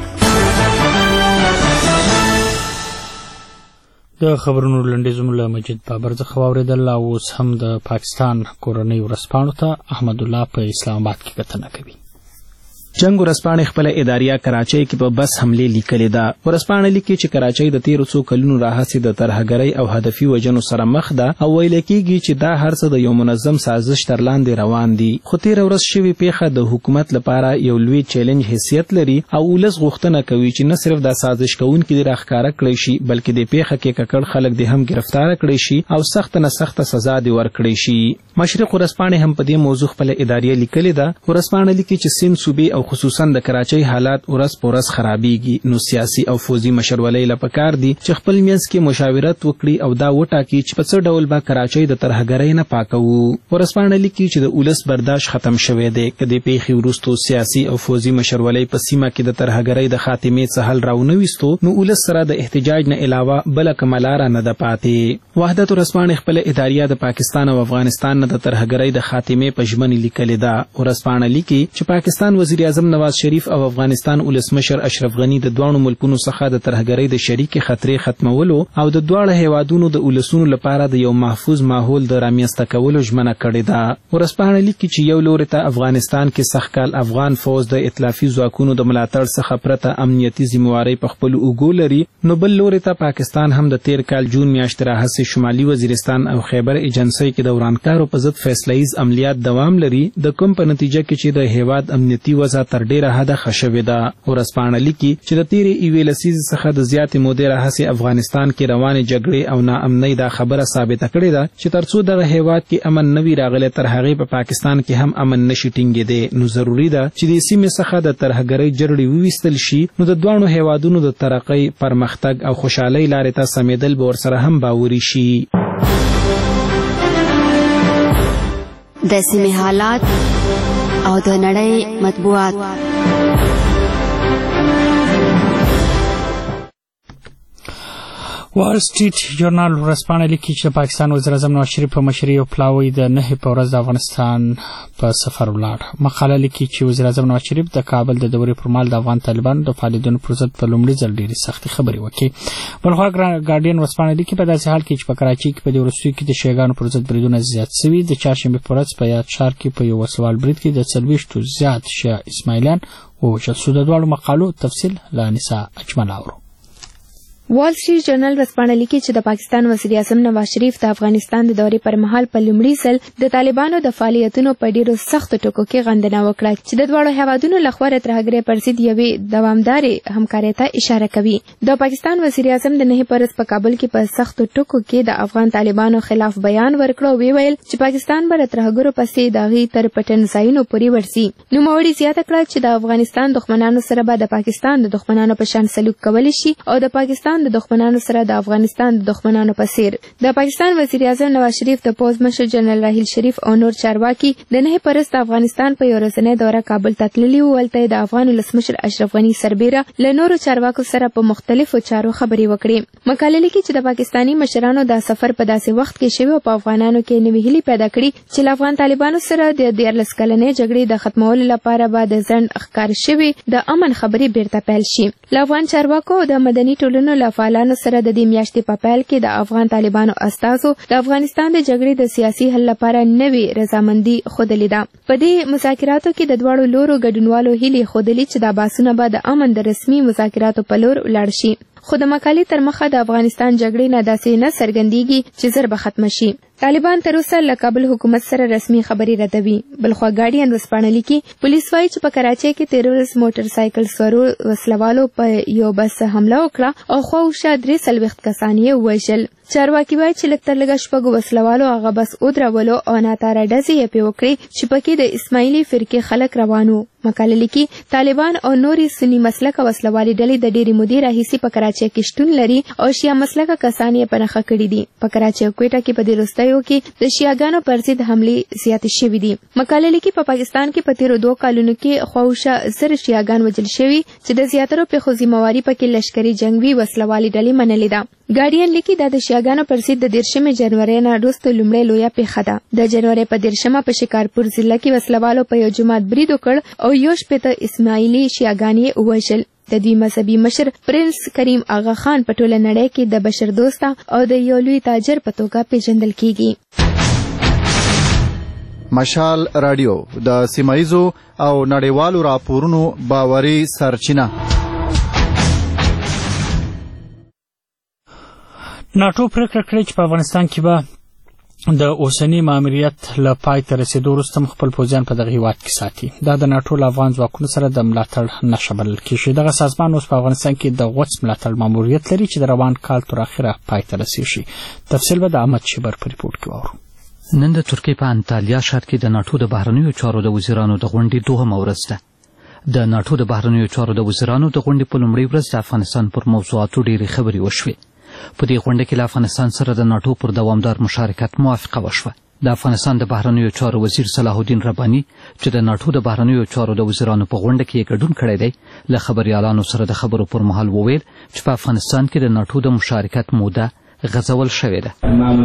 د خبرونو لنډیز مو له مجید بابر څخه واورېدل او اوس هم د پاکستان کورنۍ ورځپاڼو ته احمد الله په اسلام آباد کې کتنه کوي. جنگ ورځپاڼې خپله اداریه کراچۍ کې په بس حملې لیکلې ده. ورځپاڼه لیکي چې کراچۍ د 1300 کلونو راهیسې د ترهګرۍ او هدفي وژنو سره مخ ده او ویل کېږي چې دا هر څه د یو منظم سازش تر لاندې روان دي. خو تېره ورځ شوې پیښه د حکومت لپاره یو لوی چیلنج حیثیت لري او ولس غوښتنه کوي چې نه صرف دا سازش کوونکي دې راښکاره کړی شي بلکې د پیښه کې ککړ خلک دې هم گرفتاره کړی شي او سخت نه سخته سزا دې ورکړی شي. مشرق ورځپاڼې هم په دې موضوع خپله اداریه لیکلې ده. ورځپاڼه لیکي چې سیند صوبې او خصوصا د کراچۍ حالات ورځ په ورځ خرابېږي، نو سیاسي او فوزي مشرولۍ له پکار دي چې خپل منځ کې مشاورت وکړي او دا وټاکي چې په څه ډول به کراچۍ د ترهګرۍ نه پاکوو. ورځپاڼه لیکي چې د ولس برداشت ختم شوی دی. که د پیښې وروستو سیاسي او فوزي مشرولۍ په سیمه کې د ترهګرۍ د خاتمې څه حل راونه ویستو نو ولس سره د احتجاج نه علاوه بله کومه لاره نه ده پاتې. وحدت ورځپاڼې خپله اداریه د پاکستان او افغانستان نه د ترهګرۍ د خاتمې په ژمنې لیکلې ده. ورځپاڼه لیکي چې پاکستان وزیر اعظم نواز شریف او افغانستان ولسمشر اشرف غنی د دوه ملکونو څخه د ترهګرۍ د شریکې خطرې ختمولو او د دواړه هیوادونو د ولسونو لپاره د یو محفوظ ماحول د رامنځته کولو ژمنه کړې ده. ورځپاڼه لیکي چې یو لوري ته افغانستان کې سخت کال افغان فوج د ائتلافي ځواکونو د ملاتړ څخه پرته امنیتي ذمہوارۍ په خپلو اوږو لري، نو بل لوري ته پاکستان هم د تیر کال جون میاشتې راهیسې شمالي وزیرستان او خیبر ایجنسۍ کې د ورانکارو په ضد فیصله ییز عملیات دوام لري، د کوم په نتیجه کې چې د هیواد امنیتي وضع وضع تر ډیره حده ښه شوې ده. ورځپاڼه لیکي چې د تیرې یوې لسیزې څخه د زیاتې مودې راهیسې افغانستان کې روانې جګړې او ناامنۍ دا خبره ثابته کړې ده چې تر څو دغه هیواد کې امن نه وي راغلی تر هغې په پاکستان کې هم امن نشي ټینګېدی. نو ضروري ده چې د سیمې څخه د ترهګرۍ جرړې وویستل شي نو د دواړو هیوادونو د ترقۍ پرمختګ او خوشحالۍ لارې ته سمېدل به ورسره هم باوري شي. د سیمې حالات او د نړۍ مطبوعات. وال سټریټ جورنال ورځپاڼه لیکي چې د پاکستان وزیر اعظم نواز شریف په مشرۍ یو پلاوی د 9 په ورځ د افغانستان په سفر ولاړ. مقاله لیکي چې وزیر اعظم نواز شریف د کابل د دورې پر مهال د افغان طالبانو د فعالیتونو پر ضد په لومړي ځل ډېرې سختې خبرې وکړې. بلخوا ګارډین ورځپاڼه لیکي په داسې حال کې چې په کراچۍ کې په دې وروستیو کې د شیعاګانو پر ضد بریدونه زیات شوي. د چهارشنبې په ورځ په یاد ښار کې په یو وسلوال برید کې د 40 زیات شیعه اسماعیلیان ووژل شول. د دواړو مقالو تفصیل له انیسا اجمل اورو. وال سټریټ جرنل ورځپاڼه لیکي چې د پاکستان وزیر اعظم نواز شریف د افغانستان د دورې پر مهال په لومړي ځل د طالبانو د فعالیتونو په ډیرو سختو ټکو کې غندنه وکړه چې د دواړو هیوادونو لخوا د ترهګرۍ پر ضد یوې دوامدارې همکارۍ ته اشاره کوي. د پاکستان وزیر اعظم د 9 په ورځ په کابل کې په سختو ټکو کې د افغان طالبانو خلاف بیان ورکړ او ویل چې پاکستان به د ترهګرو پسې داغي تر پټن ځایونو پورې ورسي. نوموړي زیاته کړه چې د افغانستان دښمنانو سره به د پاکستان د دښمنانو په شان سلوک کولی شي او د پاکستان د دښمنانو سره د افغانستان د دښمنانو په څیر. د پاکستان وزیر اعظم نواز شریف د پوز مشر جنرال راحیل شریف او نور چارواکي د 9 په ورځ د افغانستان په یو ورځنۍ دوره کابل ته تللي وو. هلته د افغان ولسمشر اشرف غني سربیره له نورو چارواکو سره په مختلفو چارو خبرې وکړې. مقاله لیکي چې د پاکستاني مشرانو دا سفر په داسې وخت کې شوی او په افغانانو کې نوې هیلې پیدا کړې چې له افغان طالبانو سره د 14 کلنې جګړې د ختمولو لپاره به د ځنډ ښکار شوي د امن خبرې بیرته پیل شي. له افغان چارواکو او د مدني ټولنو له فعالانو سره د دې میاشتې په پیل کې د افغان طالبانو استازو د افغانستان د جګړې د سیاسي حل لپاره نوې رضامندي ښودلې ده. په دې مذاکراتو کې د دواړو لورو ګډونوالو هیلې ښودلې چې دا بحثونه به د امن د رسمي مذاکراتو په لور ولاړ شي. خو د مقالې تر مخه د افغانستان جګړې نه داسې نه څرګندېږي چې ژر به ختمه شي. طالبان تر اوسه له کابل حکومت سره رسمي خبرې ردوي. بلخوا ګارډین ورځپاڼه لیکي پولیس وایي چې په کراچۍ کې 13 موټر سایکل سوارو وسلوالو په یو بس حمله وکړه او خواوشا 43 کسان یې ووژل. چارواکي وایي چې لږ تر لږه 6 وسلوالو هغه بس ودرولو او ناتاره ډزې یې پرې وکړې چې پکې د اسماعیلي فرقې خلک روان وو. مقاله لیکي طالبان او نورې سني مسلکه وسلوالې ډلې د ډېرې مودې راهیسې په کراچۍ کې شتون لري او شیعه مسلکه کسان یې په نښه کړي دي. په کراچۍ او کویټه کې په دې وروستیو کې د شیعاګانو پر ضد حملې زیاتې شوې دي. مقاله لیکي په پاکستان کې په تیرو 2 کالونو کې خواوشا 1000 شیعاګان وژل شوي چې د زیاترو پیښو ذمہواري پکې لشکري جنگي وسلوالې ډلې منلې ده. ګارډین لیکي دا د شیعاګانو پر ضد د 13 جنوري نه وروسته لومړی لویه پیښه ده. د جنوري په 13 په شکارپور ضلع کې وسلوالو په یو جماعت برید وکړ او 15 اسماعیلي شیعاګان یې ووژل. د دوی مذهبي مشر پرنس کریم آغا خان په ټوله نړۍ کې د بشر دوسته او د یو لوی تاجر په توګه پیژندل کیږي. مشال رادیو د سیمایزو او نړیوالو راپورونو باوري سرچینه. ناټو پریکړه کړې چې په افغانستان کې به د اوسنی ماموریت له پای ته رسیدو وروسته خپل پوځیان په دغه هیواد کې ساتي. دا د ناټو له افغان ځواکونو سره د ملاتړ نښه بلل کېږي. دغه سازمان اوس په افغانستان کې د غوڅ ملاتړ ماموریت لري چې د روان کال تر اخره پای ته رسیږي. تفصیل به د احمد شیبر په ریپورت کې واورو. نن د ترکیې په انطالیا ښار کې د ناټو د بهرنیو چارو د وزیرانو د غونډې 2مه ورځ ده. د ناټو د بهرنیو چارو د وزیرانو د غونډې په لومړۍ ورځ د افغانستان پر موضوعاتو ډېرې خبرې وشوې. په دې غونډه کې له افغانستان سره د ناټو پر دوامدار مشارکت موافقه وشوه. د افغانستان د بهرنیو چارو وزیر صلاح الدین رباني چې د ناټو د بهرنیو چارو د وزیرانو په غونډه کې ګډون کړی دی له خبريالانو سره د خبرو پر مهال وویل چې په افغانستان کې د ناټو د مشارکت موده غځول شوې ده.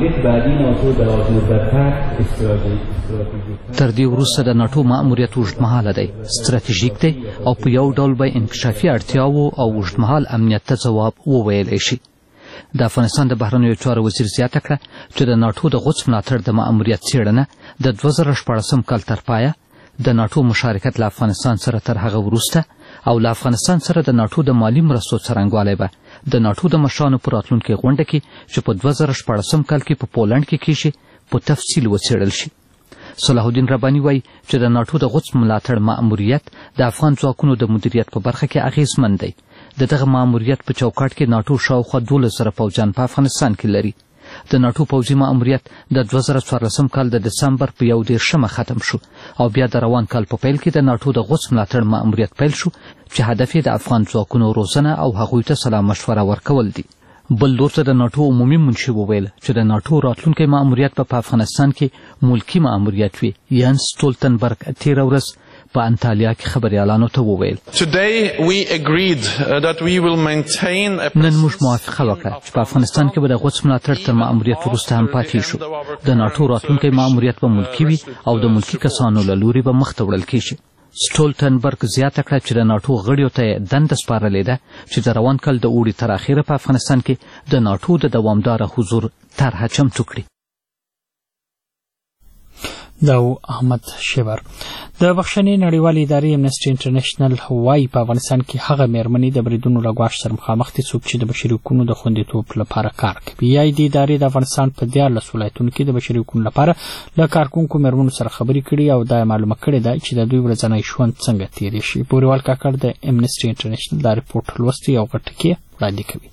تر دې وروسته د ناټو ماموریت اوږدمهاله دی، ستراتیژیک دی او په یو ډول به انکشافي اړتیاوو او اوږدمهال امنیت ته ځواب وویلی شي. د افغانستان د بهرنیو چارو وزیر زیاته کړه چې د ناټو د غوڅ ملاتړ د ماموریت څېړنه د 2014 کال تر پایه د ناټو مشارکت له افغانستان سره تر هغه وروسته او له افغانستان سره د ناټو د مالی مرستو څرنګوالی به د ناټو د مشرانو په راتلونکې غونډه کې چې په 2014 کال کې په پولنډ کې کیږي په تفصیل وڅېړل شي. صلاح الدین رباني وایي چې د ناټو د غوڅ ملاتړ مأموریت د افغان ځواکونو د مدیریت په برخه کې اغیزمن دی. د دغه مأموریت په چوکاټ کې ناټو شاوخوا 12,000 پوځیان په افغانستان کې لري. د ناټو پوځي مأموریت د 2014 کال د دسمبر په 1 ختم شو او بیا د روان کال په پیل کې د ناټو د غوڅ ملاتړ مأموریت پیل شو چې هدف یې د افغان ځواکونو روزنه او هغوی ته سلا مشوره ورکول دي. بل لور ته د ناټو عمومي منشي وویل چې د ناټو راتلونکی مأموریت په افغانستان کې ملکی مأموریت وي. یانس سټولتنبرګ تېره ورځ په انټالیا کې خبريالانو ته وویل نن موږ موافقه وکړه چې په افغانستان کې به د غوڅ ملاتړ تر مأموریت وروسته هم پاتې شو. د ناټو راتلونکی مأموریت به ملکی وي او د ملکی کسانو له لوري به مخته وړل کیږي. سټولتنبرګ زیاته کړه چې د ناټو غړیو ته دنده سپارلې ده چې د روان کال د اوړي تر اخره په افغانستان کې د ناټو د دوامداره حضور طرحه چمتو کړي. دا احمد شیبر. د بخښنې نړیوالې ادارې امنسټي انټرنیشنل وايي په افغانستان کې هغه مېرمنې د بریدونو له ګواښ سره مخامخ دي څوک چې د بشري حقوقو د خوندیتوب لپاره کار کوي. یا د ادارې د افغانستان په 14 ولایتونو کې د بشري حقوقو لپاره له کارکونکو مېرمنو سره خبرې کړي او دا معلومه کړې ده چې د دوی ورځنی ژوند څنګه تېرې شي. پوریوال کاکړ د امنسټي انټرنیشنل دا رپورټ لوستي او غټ کې وړاندې کوي.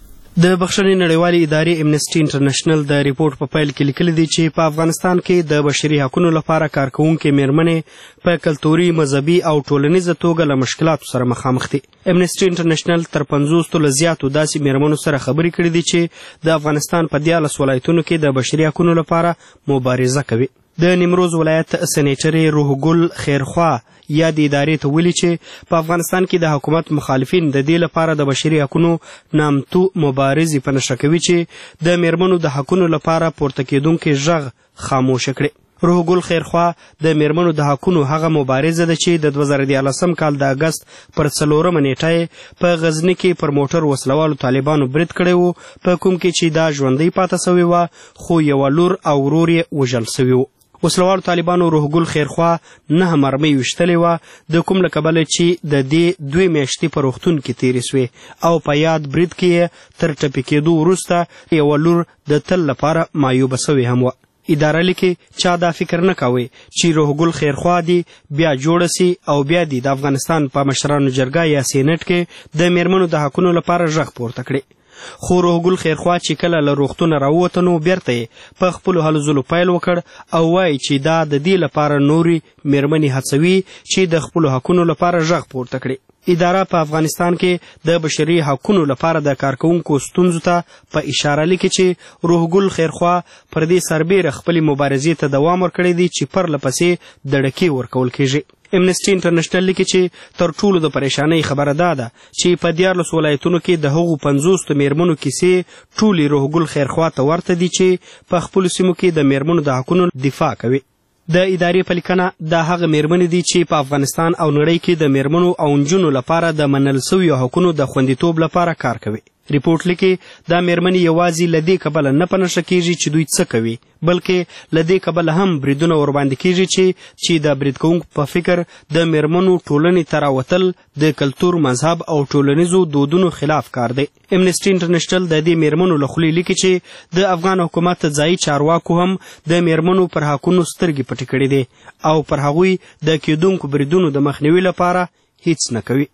د بخښنې نړیوالې ادارې امنسټي انټرنیشنل د ریپورټ په پیل کې لیکلي دي چې په افغانستان کې د بشري حقوقو لپاره کارکوونکې مېرمنې په کلتوري، مذهبي او ټولنیزه توګه له مشکلاتو سره مخامخ دي. امنسټي انټرنیشنل تر 50 له زیاتو داسې مېرمنو سره خبرې کړې دي چې د افغانستان په 14 ولایتونو کې د بشري حقوقو لپاره مبارزه کوي. د نیمروز ولایت سېنیټرې روح ګل خیرخوا یا د ادارې ته ویلي چې په افغانستان کې د حکومت مخالفین د دې لپاره د بشري حقوقو نامتو مبارزې په نښه کوي چې د مېرمنو د حقوقو لپاره پورته کېدونکي غږ خاموشه کړي. روح ګل خیرخوا د مېرمنو د حقوقو هغه مبارزه ده چې د 2014 کال د اګست پر 4 نیټه په غزني کې پر موټر وسلوالو طالبانو برید کړی و، په کوم کې چې دا ژوندۍ پاته سوې وه خو یوه لور او ورور یې وژل سوي و. وسلوالو طالبانو روح ګل خیرخوا 9 مرمۍ ویشتلې وه د کوم له کبله چې د دې 2 میاشتې په روغتون کې تېرې سوې او په یاد برید کې یې تر ټپي کېدو وروسته یوه لور د تل لپاره معیوبه سوې هم وه. اداره لیکي چا دا فکر نه کوي چې روح ګل خیرخوا دي بیا جوړه سي او بیا دي د افغانستان په مشرانو جرګه یا سینټ کې د مېرمنو د حقونو لپاره غږ پورته کړي. خو روح ګل خیرخوا چې کله له روغتونه راووته نو بیرته یې په خپلو هلو ځلو پیل وکړ او وایي چې دا د دې لپاره نورې مېرمنې هڅوي چې د خپلو حقونو لپاره غږ پورته کړي. اداره په افغانستان کې د بشري حقونو لپاره د کارکوونکو ستونزو ته په اشاره لیکي چې روح ګل خیرخوا پر دې سربیره خپلې مبارزې ته دوام ورکړی دی چې پرله پسې دړکې ورکول کېږي. امنسټي انټرنیشنل لیکي چې تر ټولو د پریشانۍ خبره دا ده چې په 14 ولایتونو کې د هغو 50 مېرمنو کیسې ټولې روح ګل خیرخوا ته ورته دي چې په خپلو سیمو کې د مېرمنو د حقونو دفاع کوي. د ادارې په لیکنه دا هغه مېرمنې دي چې په افغانستان او نړۍ کې د مېرمنو او نجونو لپاره د منل سویو حقونو د خوندیتوب لپاره کار کوي. ریپورټ لیکي دا مېرمنې یوازې له دې کبله نه په نښه کېږي چې دوی څه کوي بلکې له دې کبله هم بریدونه ورباندې کېږي چې د برید کوونکو په فکر د مېرمنو ټولنې ته راوتل د کلتور، مذهب او ټولنیزو دودونو خلاف کار دی. امنسټي انټرنیشنل د دې مېرمنو له خولې لیکي چې د افغان حکومت ځایي چارواکو هم د مېرمنو پر حقونو سترګې پټې کړې دي او پر هغوی د کېدونکو بریدونو د مخنیوي لپاره هیڅ نه کوي.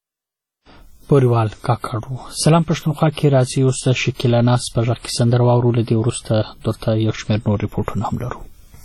پوریوال کاکړو. سلام پښتونخوا کې راځي اوس د شکیلا ناز په غږ کې سندره واورو. له دې وروسته درته یو شمېر نور ریپورټونه هم لرو.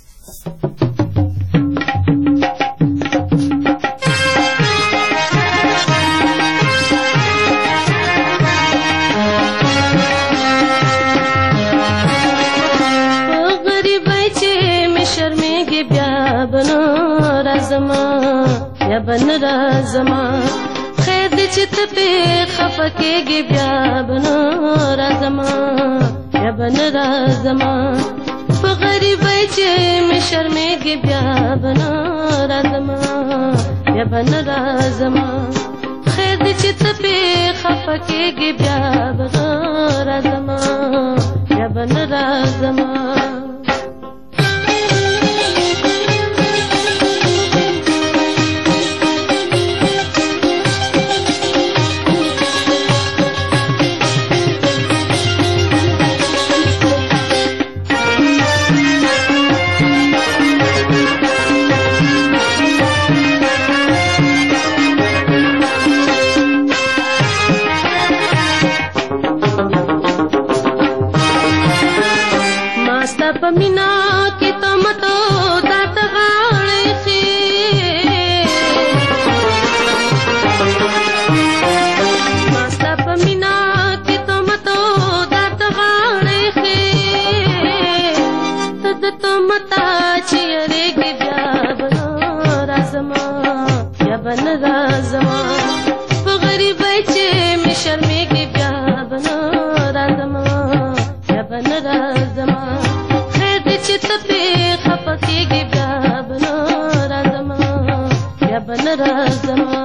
غریبۍ چې مې شرمېږي بیا به نه راځمه یا به نه راځمه چې ته پې خفه کېږې بیا به نه راځمه یا به نه راځمه په غریبۍ چې مې شرمېږې بیا به نه راځمه یا به نه راځمه خیر دی چې ته پې خفه کېږې بیا به نه راځمه یا به نه راځمه پمینا کی تمتو دات غاړې خې ماستا پمینا کی تمتو دات غاړې خې تد تمتا چیرې کې بیا بنا رازما یا بن رازما په غریبۍ چې مې شرمې کې بیا بنا رازما یا بن رازما خیر دې چې ته پې خفه کېږې بیا بنا رازما یا بن رازما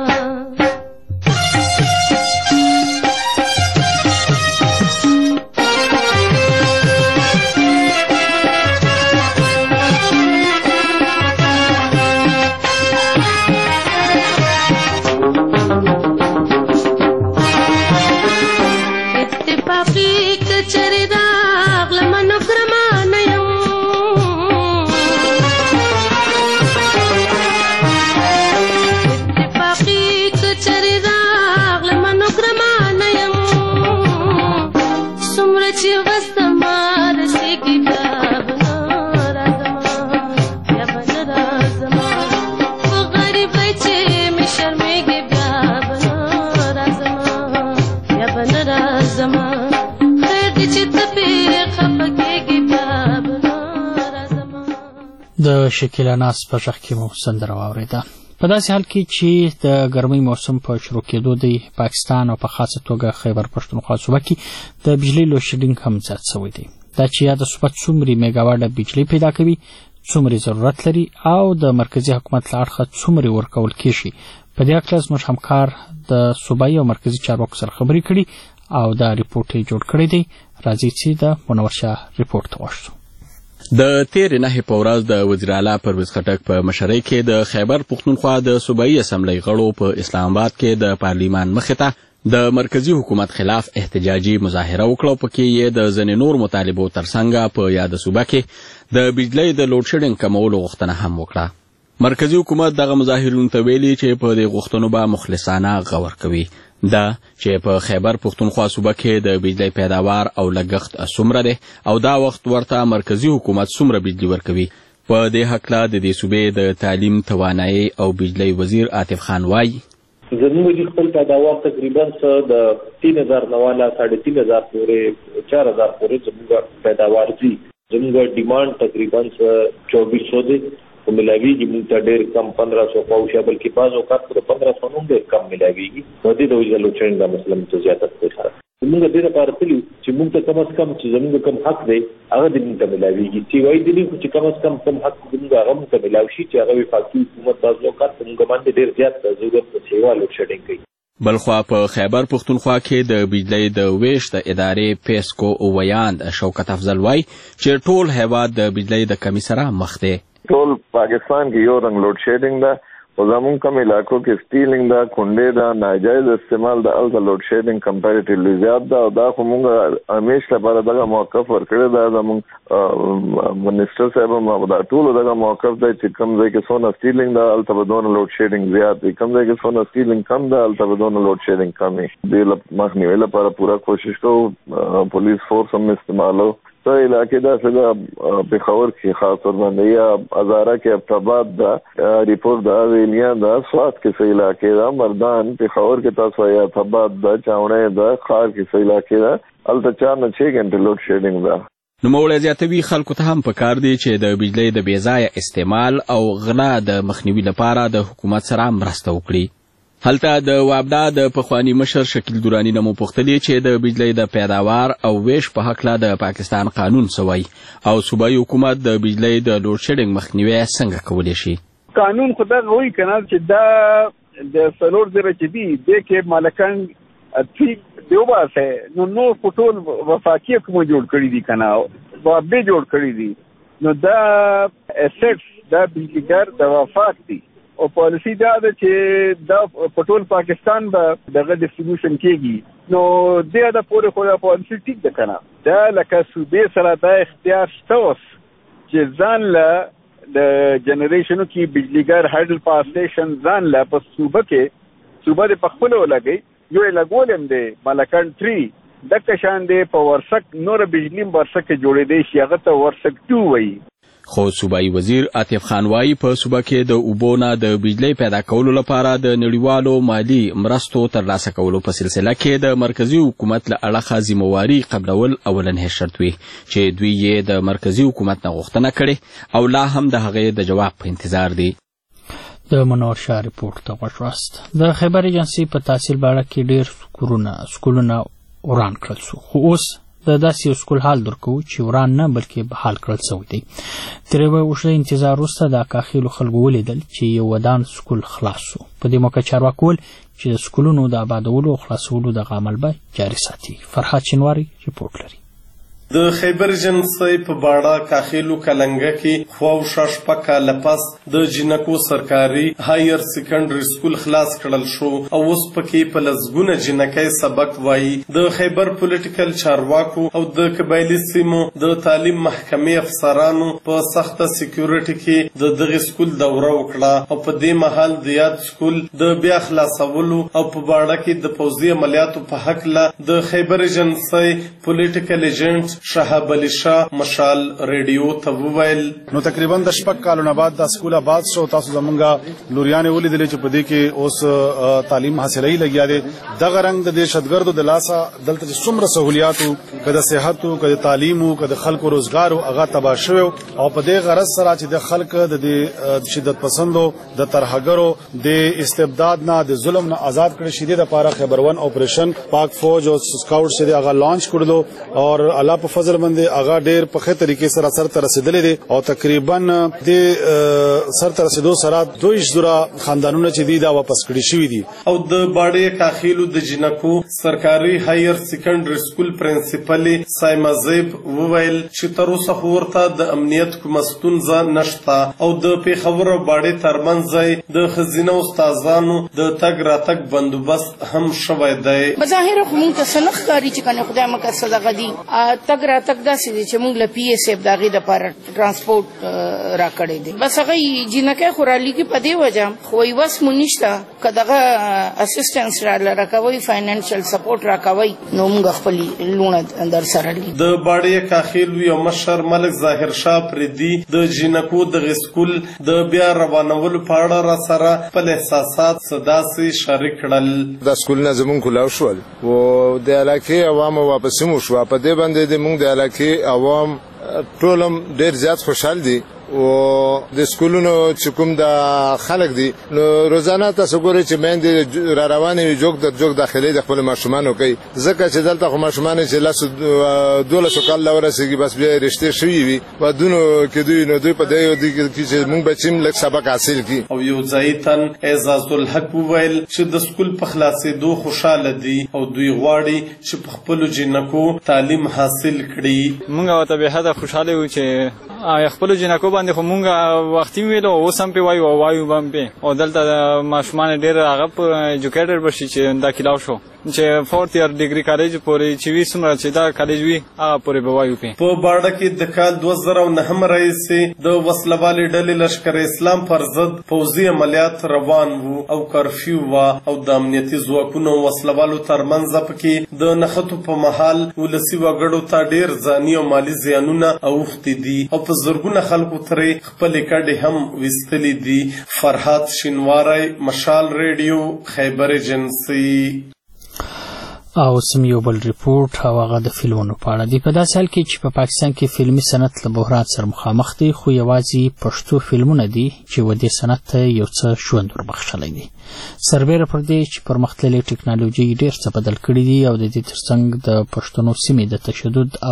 د شکیلا ناز په غږ کې مو سندره واورېده. په داسې حال کې چې د ګرمۍ موسم په شروع کېدو دی پاکستان او په خاصه توګه خیبر پښتونخوا صوبه کې د بجلۍ لوډ شیډینګ هم زیات شوی دی. دا چې یاده صوبه څومره میګاواټه بجلۍ پیدا کوي، څومره ضرورت لري او د مرکزی حکومت له اړخه څومره ورکول کېږي، په دې اړه زموږ همکار د صوبایي او مرکزی چارواکو سره خبرې کړي او دا ریپورټ یې جوړ کړی دی. راځئ چې د منور شاه ریپورټ ته واشو. د تیرې نهې په ورځ د وزیر اعلی پرویز خټک په مشرۍ کې د خیبر پښتونخوا د صوبایي اسمبلۍ غړو په اسلام آباد کې د پارلیمان مخې ته د مرکزی حکومت خلاف احتجاجي مظاهره وکړه. په کې یې د ځینې نور مطالبو ترڅنګ په یاده صوبه کې د بجلۍ د لوډ شیډینګ کمولو غوښتنه هم وکړه. مرکزی حکومت دغه مظاهرونو ته ویلي چې په دې غوښتنو به مخلصانه غور کوي. دا چې په خیبر پښتونخوا صوبه کې د بجلۍ پیداوار او لګښت څومره دی او دا وخت ورته مرکزی حکومت څومره بجلۍ ورکوي. په دې هکله د دې صوبې د تعلیم، توانایي او بجلۍ وزیر عاطف خان وایي زموږ د خپل پیداوار تقریبا د 3000 نه والا 3500 پورې 4000 پورې زموږ پیداوار دي. زموږ ډیمانډ تقریبا 2400 دی او ملاویږي موږ ته ډېر کم 1500 پاوشه، بلکې بعض اوقات په 1500 نوم ډېر کم ملاویږي. نو دې د وجې لوډ شیډینګ دا مسله ته زیاتت کوي. موږ دې لپاره تللي چې موږ ته کم از کم چې زموږ کم حق دی هغه دې موږ ته ملاویږي، چې وایي دې چې کم از کم حق زموږ هغه موږ ته ملاوي شي چې هغه وفاقي حکومت بعض اوقات موږ باندې ډېر زیات ضرورت په سیوا لوډ شیډینګ کوي. بلخوا په خیبر پښتونخوا کې د بجلۍ د ویش د ادارې پیسکو ویاند شوکت افضل وایي چې ټول هیواد د بجلۍ د کمی سره مخ دی. ټول پاکستان کې یو رنګ لوډ شیډینګ ده او زموږ کم علاقو کې سټیلینګ ده، کونډې ده، ناجایز استعمال ده، هلته لوډ شیډینګ کمپیریټیولی زیات ده او دا خو موږ همیش لپاره دغه موقف ورکړی ده. زموږ منسټر صاحب هم دا ټولو دغه موقف دی چې کوم ځای کې څونه سټیلینګ ده هلته به دونه لوډ شیډینګ زیات وي، کوم ځای کې څونه سټیلینګ کم ده هلته به دونه لوډ شیډینګ کم وي. دې مخنیوي لپاره پوره کوشش کوو، پولیس فورس هم استعمالو. تو علاقې دا څنګه پېښور کې خاص طور باندې یا هزاره کې ابتاباد دا ریپورټ دا ویلیا دا سوات کې څه علاقې دا مردان پېښور کې تاسو یا ابتاباد دا چاوڼې دا خار کې څه علاقې دا هلته 4 نه 6 غنټې لوډ شیډینګ دا. نوموړی زیاتوي خلکو ته هم پکار دی چې د بجلۍ د بېځایه استعمال او غلا د مخنیوي لپاره د حکومت سره مرسته وکړي. هلته د وابدا د پخوانی مشر شکیل دورانی نه مو پوښتلې چې د بجلۍ د پیداوار او ویش په هکله د پاکستان قانون څه وایي او صوبایي حکومت د بجلۍ د لوډ شیډینګ مخنیوی څنګه کولی شي. قانون خو دغه وایي که نه چې دا د 4 زره چې دي دې کې مالکان دیوباسه نو په ټول وفاقي حکومت جوړ کړي دي که نه وابدې جوړ کړي دي نو دا اسټس دا بجلیګر د وفاق دي او پالیسی دا ده چې دا په ټول پاکستان به دغه ډسټریبیوشن کېږي. نو دې دا پورې خو دا پالیسی ټیک ده که نه دا لکه صوبې سره دا اختیار شته اوس چې ځان له د جنریشنو کې بجلیګر هایډل پاور سټیشن ځان له په صوبه کې صوبه د پخپله ولګوي یو یې لګول هم دی مالکان 3 د کشان دی په ورسک نور بجلی ورسک جوړېدې شي هغه ته ورسک 2 وایي. خو صوبایي وزیر عاطف خان وايي په صوبه کې د اوبو نه د بجلی پیدا کولو لپاره د نړیوالو مالی مرستو ترلاسه کولو په سلسله کې د مرکزی حکومت له اړخه ذمہواري قبلول اولنی شرط وي چې دوی یې د مرکزی حکومت نه غوښتنه کړې او لا هم د هغې د جواب په انتظار دي. د منور شاه ریپورت ته غوږ واست. د خیبر ایجنسي په تحصیل باړه کې ډېر سکولونه وران کړل شو خو اوس د داسې یو سکول حال درکو چې وران نه بلکې بحال کړل شوی دی. تر یوه اوږده انتظار وروسته د اکاخیلو خلکو ولیدل چې یو ودان سکول خلاص شو. په دې موقع چارواکو وویل چې د سکولونو د آبادولو او خلاصولو دغه عمل به جاري ساتي. فرحات شینواری ریپورټ لري. د خیبر ایجنسۍ په باړه کاخیلو کلنګه کې خواوشا شپږ کاله پس د جنکو سرکاري هایر سیکنډري سکول خلاص کړل شو او اوس پکې په لسګونه جنکۍ سبق وایي. د خیبر پولیټیکل چارواکو او د قبایلي سیمو د تعلیم محکمې افسرانو په سخته سکیورټي کې د دغه سکول دوره وکړه او په دې مهال د یاد سکول د بیا خلاصولو او په باړه کې د پوځي عملیاتو په هکله د خیبر ایجنسۍ پولیټیکل ایجنټ شهاب علي شاه مشال ریډیو ته وویل نو تقریبا د شپږ کالونو بعد د سکول آباد شو. تاسو زمونږه لوریانې ولیدلې چې په دې کې اوس تعلیم حاصلې لګیا دي. دغه رنګ د دهشتګردو د لاسه دلته څومره سہولیاتو کده صحتو کده تعلیمو کده خلکو روزګارو هغه تباه شوی او په دې غرض سره چې د خلک د شدت پسندو د ترهګرو د استبداد نه د ظلم نه آزاد کړي شي د لپاره خیبر ون اپریشن پاک فوج او سکاوټ چې هغه لانچ کړلو او الله فضل باندې هغه ډېر په ښه طریقې سره سر ته رسیدلې دي او تقریبا د سر ته رسیدو سره 200 خاندانونه چې دي دا واپس کړي شوي دي. او د باړې کاخیلو د جنکو سرکاري هایر سیکنډري سکول پرنسپل سایما زیب وویل چې تر اوسه ورته د امنیت کومه ستونزه نشته او د پیښور او باړې ترمنځ د خزینه استادانو د تګ راتګ بندوبست هم شوی دی. بظاهر موږ ته سنخ کاری چې کنه خدای مکه صدقه دي تګ راتګ داسې دي چې موږ له پی ایس اف د هغې دپاره ټرانسپورټ راکړی دی. بس هغه جینکۍ خو رالیږي په دې وجه خو یوس مو نشته که دغه اسسټنس راکوئ فاینانشل سپورټ راکوئ نو موږ خپلې لوڼه در سره لیږو. د باړې کاخیلو یو مشر ملک ظاهر شاه پردي د جینکو دغه سکول د بیا روانولو په اړه را سره خپل احساسات داسې شریک کړل. دا سکولونه زموږ کلاو شول او د علاقې عوامو واپس مو شوه. په دې باندې د موږ د علاقې عوام ټول هم ډېر زیات خوشحال دي او د سکولونو چې کوم د خلک دي نو روزانه تاسو ګورئ چې میندې را روانې وي جوک در جوک داخلي د خپلو ماشومانو کوي ځکه چې دلته خو ماشومان چې 12 کال لا ورسېږي بس بیا رشتې شوي وي ودونو کې دوی نو دوی په دې کې چې موږ بچیم لږ سبق حاصل کړي. او یو ځای تن اعزاز الحق وویل چې د سکول په خلاصېدو خوشحاله دي او دوی غواړي چې په خپلو جنکو تعلیم حاصل کړي. موږ ورته بېحده خوشحاله یو چې خپلو جنکو باندې خو مونږ وختي ویلو اوس هم پې وایو به هم پې او دلته ماشومان ډېر هغه په ایجوکیټډ به شي چې دا کلاو شو چې 4th ایئر ډیګري کالج پورې چې وي څومره چې دا کالج وي هغه پورې به وایو پې. په باړه کې د کال 2009 راهیسې د وسلوالې ډلې لشکر اسلام پر ضد پوځي عملیات روان وو او کرفیو وه او د امنیتي ځواکونو وسلوالو ترمنځ پکې د نښتو په مهال ولسي وګړو ته ډېر ځاني او مالي زیانونه اوښتي دي او په زرګونه خلکو ترې خپلې کډې هم ویستلې دي. فرحات شینواری مشال ریډیو خیبر ایجنسي. او سم یو بل ریپورټ او هغه د فلمونو په اړه دی. په داسې حال کې چې په پاکستان کې فلمي صنعت له بحران سره مخامخ دی خو یوازې پښتو فلمونه دي چې ودې صنعت ته یو څه ژوند وربخښلی دی. سربیره پر دې چې پرمختللې ټکنالوژي ډېر څه بدل کړي دي او د دې ترڅنګ د پښتنو سیمې د تشدد او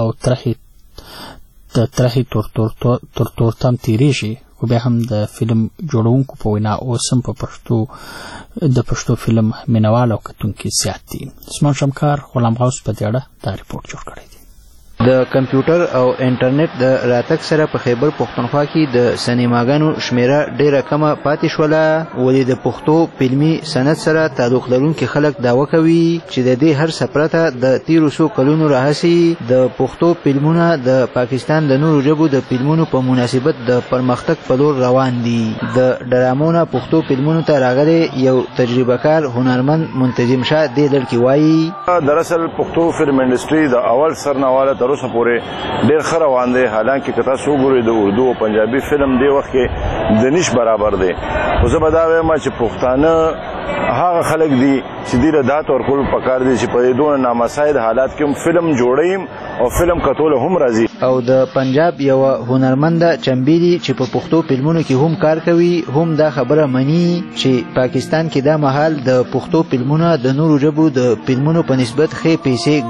ترهې تورتم تیریږي خو بیا هم د فلم جوړونکو په وینا اوس هم د پښتو فلم مینوال او کتونکي زیات دي. عثمان شمکار غلام غوث په دې اړه دا ریپورټ جوړ کړی دی. د کمپیوټر او انټرنیټ د راتګ سره په خیبر پښتونخوا کې د سینماګانو شمیره ډیره کمه پاتې شوله، ولې د پښتو فلمي صنعت سره تعلق لرونکي خلک دعوه کوي چې د دې هر څه پرته د تیرو څو کلونو راهیسې د پښتو فلمونه د پاکستان د نورو ژبو د فلمونو په مناسبت د پرمختګ په لور روان دي. د ډرامو نه پښتو فلمونو ته راغلی یو تجربه کار هنرمند منتظم شاه دې لړ کې وایي دراصل پښتو فلم انډستری د اول سرنواله تر اوسه پورې ډېر ښه روان دی، حالانکه که تاسو وګورئ د اردو او پنجابي فلم دې وخت کې د نش برابر دی. خو زه به دا وایم چې پښتانه هغه خلک دي چې دوی له دا طور کول پکار دي چې په دې دونه نامساعد حالات کې هم فلم جوړیم او فلم کتول هم راځي. او د پنجاب یو هنرمند چمبیلی چې په پښتو فلمونو کې هم کار کوي هم دا خبره مني چې پاکستان کې دا مهال د پښتو فلمونو د نورو ژبو د فلمونو په نسبت ښې پیسې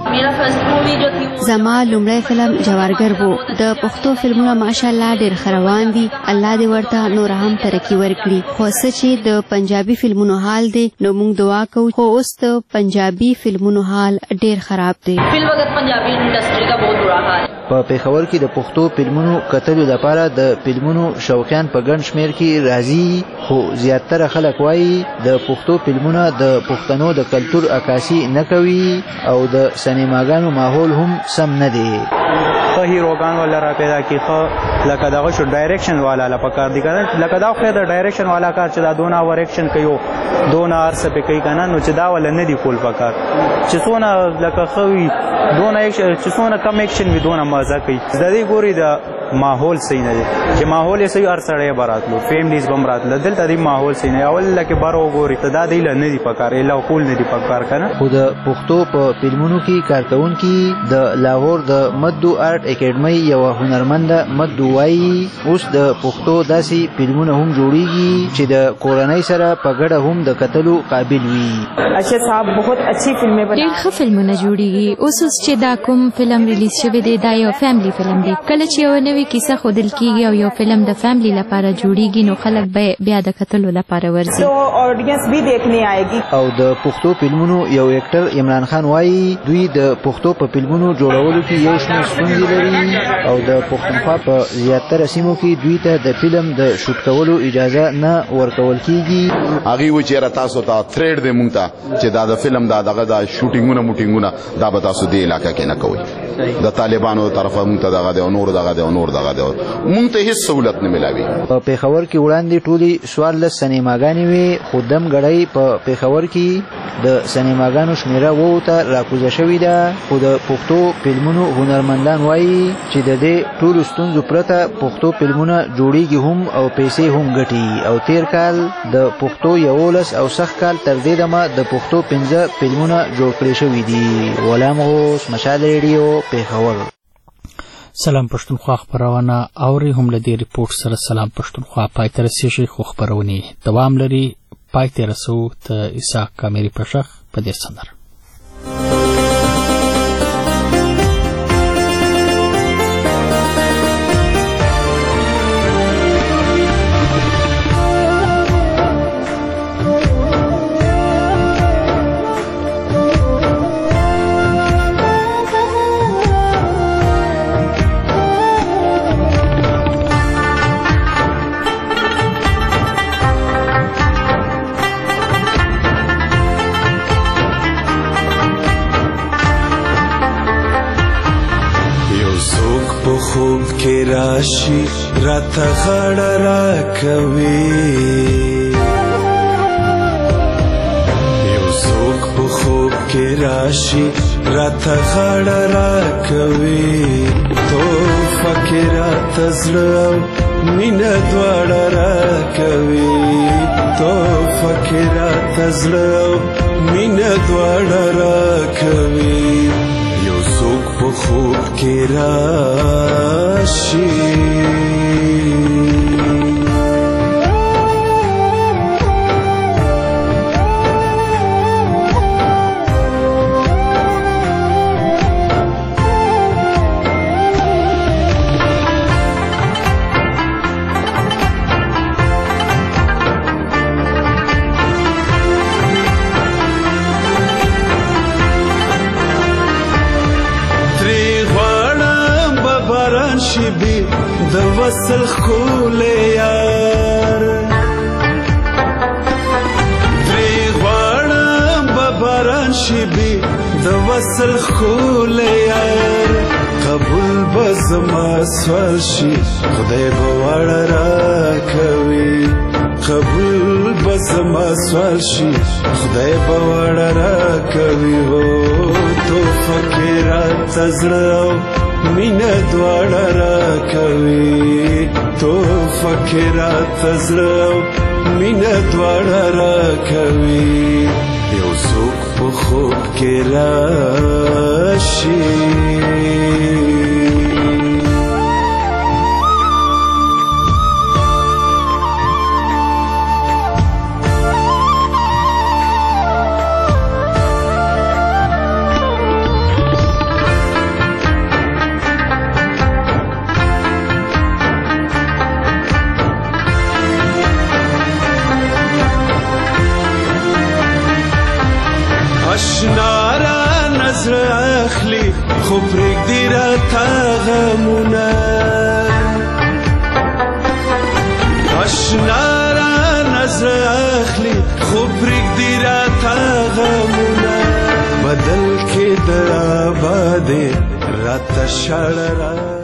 ګټي. زما لومړی فلم جوارګر وو. د پښتو فلمونو ماشاءالله ډېر ښه روان دي، الله دې ورته نور هم ترقي ورکړي. خو څه چې د پنجابي فلمونو حال دی نو موږ دعا کوو، خو اوس د پنجابي فلمونو حال ډېر خراب دی. فی الوقت پنجابی انډسټری کا بہت برا حال. په پیښور کې د پښتو فلمونو کتلو لپاره د فلمونو شوقیان په ګڼ شمېر کې راځي، خو زیاتره خلک وایي د پښتو فلمونه د پښتنو د کلتور عکاسي نه کوي او د سینماګانو ماحول هم سم نه دی. ښه هیروګان ولا را پیدا کی، ښه لکه دغه شو ډایرکشن والا لا پکار دی کنه، لکه دا خو د ډایرکشن والا کار چې دا دونه اور ایکشن کوي دونه ارسه په کوي کنه، نو چې دا ولا نه دی کول پکار چې څونه لکه خوي دونه ایکشن چې څونه کم ایکشن وي دونه مزه کوي. د دې ګوري د ماحول صحیح نه دی چې ماحول یې صحیح ارسړې براتلو فیملیز بم راتلو دلته دی ماحول صحیح نه اول لکه بارو ګوري ته دا دی نه دی پکار اله کول نه دی پکار کنه. خو د پښتو په فلمونو کې کارکونکي د لاهور د مدو آرټ اکیډمي یو هنرمند مدو وایي اوس د پښتو داسې فلمونه هم جوړیږي چې د کورنۍ سره په ګډه هم د کتلو قابل وي. اچھا صاحب بہت اچھی فلمیں بنا ډېر ښه فلمونه جوړیږي. اوس چې دا کوم فلم ریلیز شوی دی دا یو فیملی فلم دی. کله چې یو نوې کیسه ښودل کیږي او یو فلم د فیملی لپاره جوړیږي نو خلک به بیا د کتلو لپاره ورځي. تو اډینس بھی دیکھنے آئے گی. او د پښتو فلمونو یو اکټر عمران خان وایي دوی د پښتو په فلمونو جوړولو کې یو شمېر ستونزې لري او د پښتونخوا په زیاتره سیمو کې دوی ته د فلم د شوټ کولو اجازه نه ورکول کیږي. هغه و چې تاسو ته تھریډ دې مونږ ته چې دا د فلم دا دغه د شوټینګونو موټینګونه دا به تاسو دې علاقې کې نه کوئ. د طالبانو طرفه مونږ ته دغه د نور دغه د نور دغه د مونږ ته هیڅ سہولت نه ملاوي. په پیښور کې وړاندې ټولي 14 سینماګانې وي خو دم غړی په پیښور کې د سینماګانو شمیره ووته راکوزه شوې ده. خو د پښتو فلمونو هنرمندان وایي چې د دې ټولو ستونزو پرته پښتو فلمونه جوړیږي هم او پیسې هم ګټي. او تیر کال د پښتو 11 او سخت کال تر دې دمه د پښتو 15 فلمونه جوړ کړي شوي دي. غلام غوث مشال ریډیو پیښور. سلام پښتونخوا خبرونه اوري هم لدی ریپورت سره سلام پښتونخوا پای تر سیشي خو خبرونه دوام لري پای تر رسو ته اسحاق کامری پښخ په دې سندره. خوب کې راشي راته غاړه راکوي یو څوک په خوب کې راشي راته غاړه راکوي توفه کې راته زړه مینه دواړه راکوي توفه کې راته زړه مینه دواړه راکوي یو څوک په خوب کې راشي باران شي بي د وصل خول یار درې غواړم باران شي بي د وصل خول یار قبول بزما سوال شي خدای به وړ راکوي قبول بزما سوال شي خدای به وړ راکوي هو تو فکرات زړه مینه دواړه راکوي تو فکرات زړه مینه دواړه راکوي یو څوک په خوب کې راشي اشنارا نظر اخلی خو پرېږدي راته غمونه اشنارا نظر اخلی خو پرېږدي راته غمونه بدل کې د آبادې راته شاړه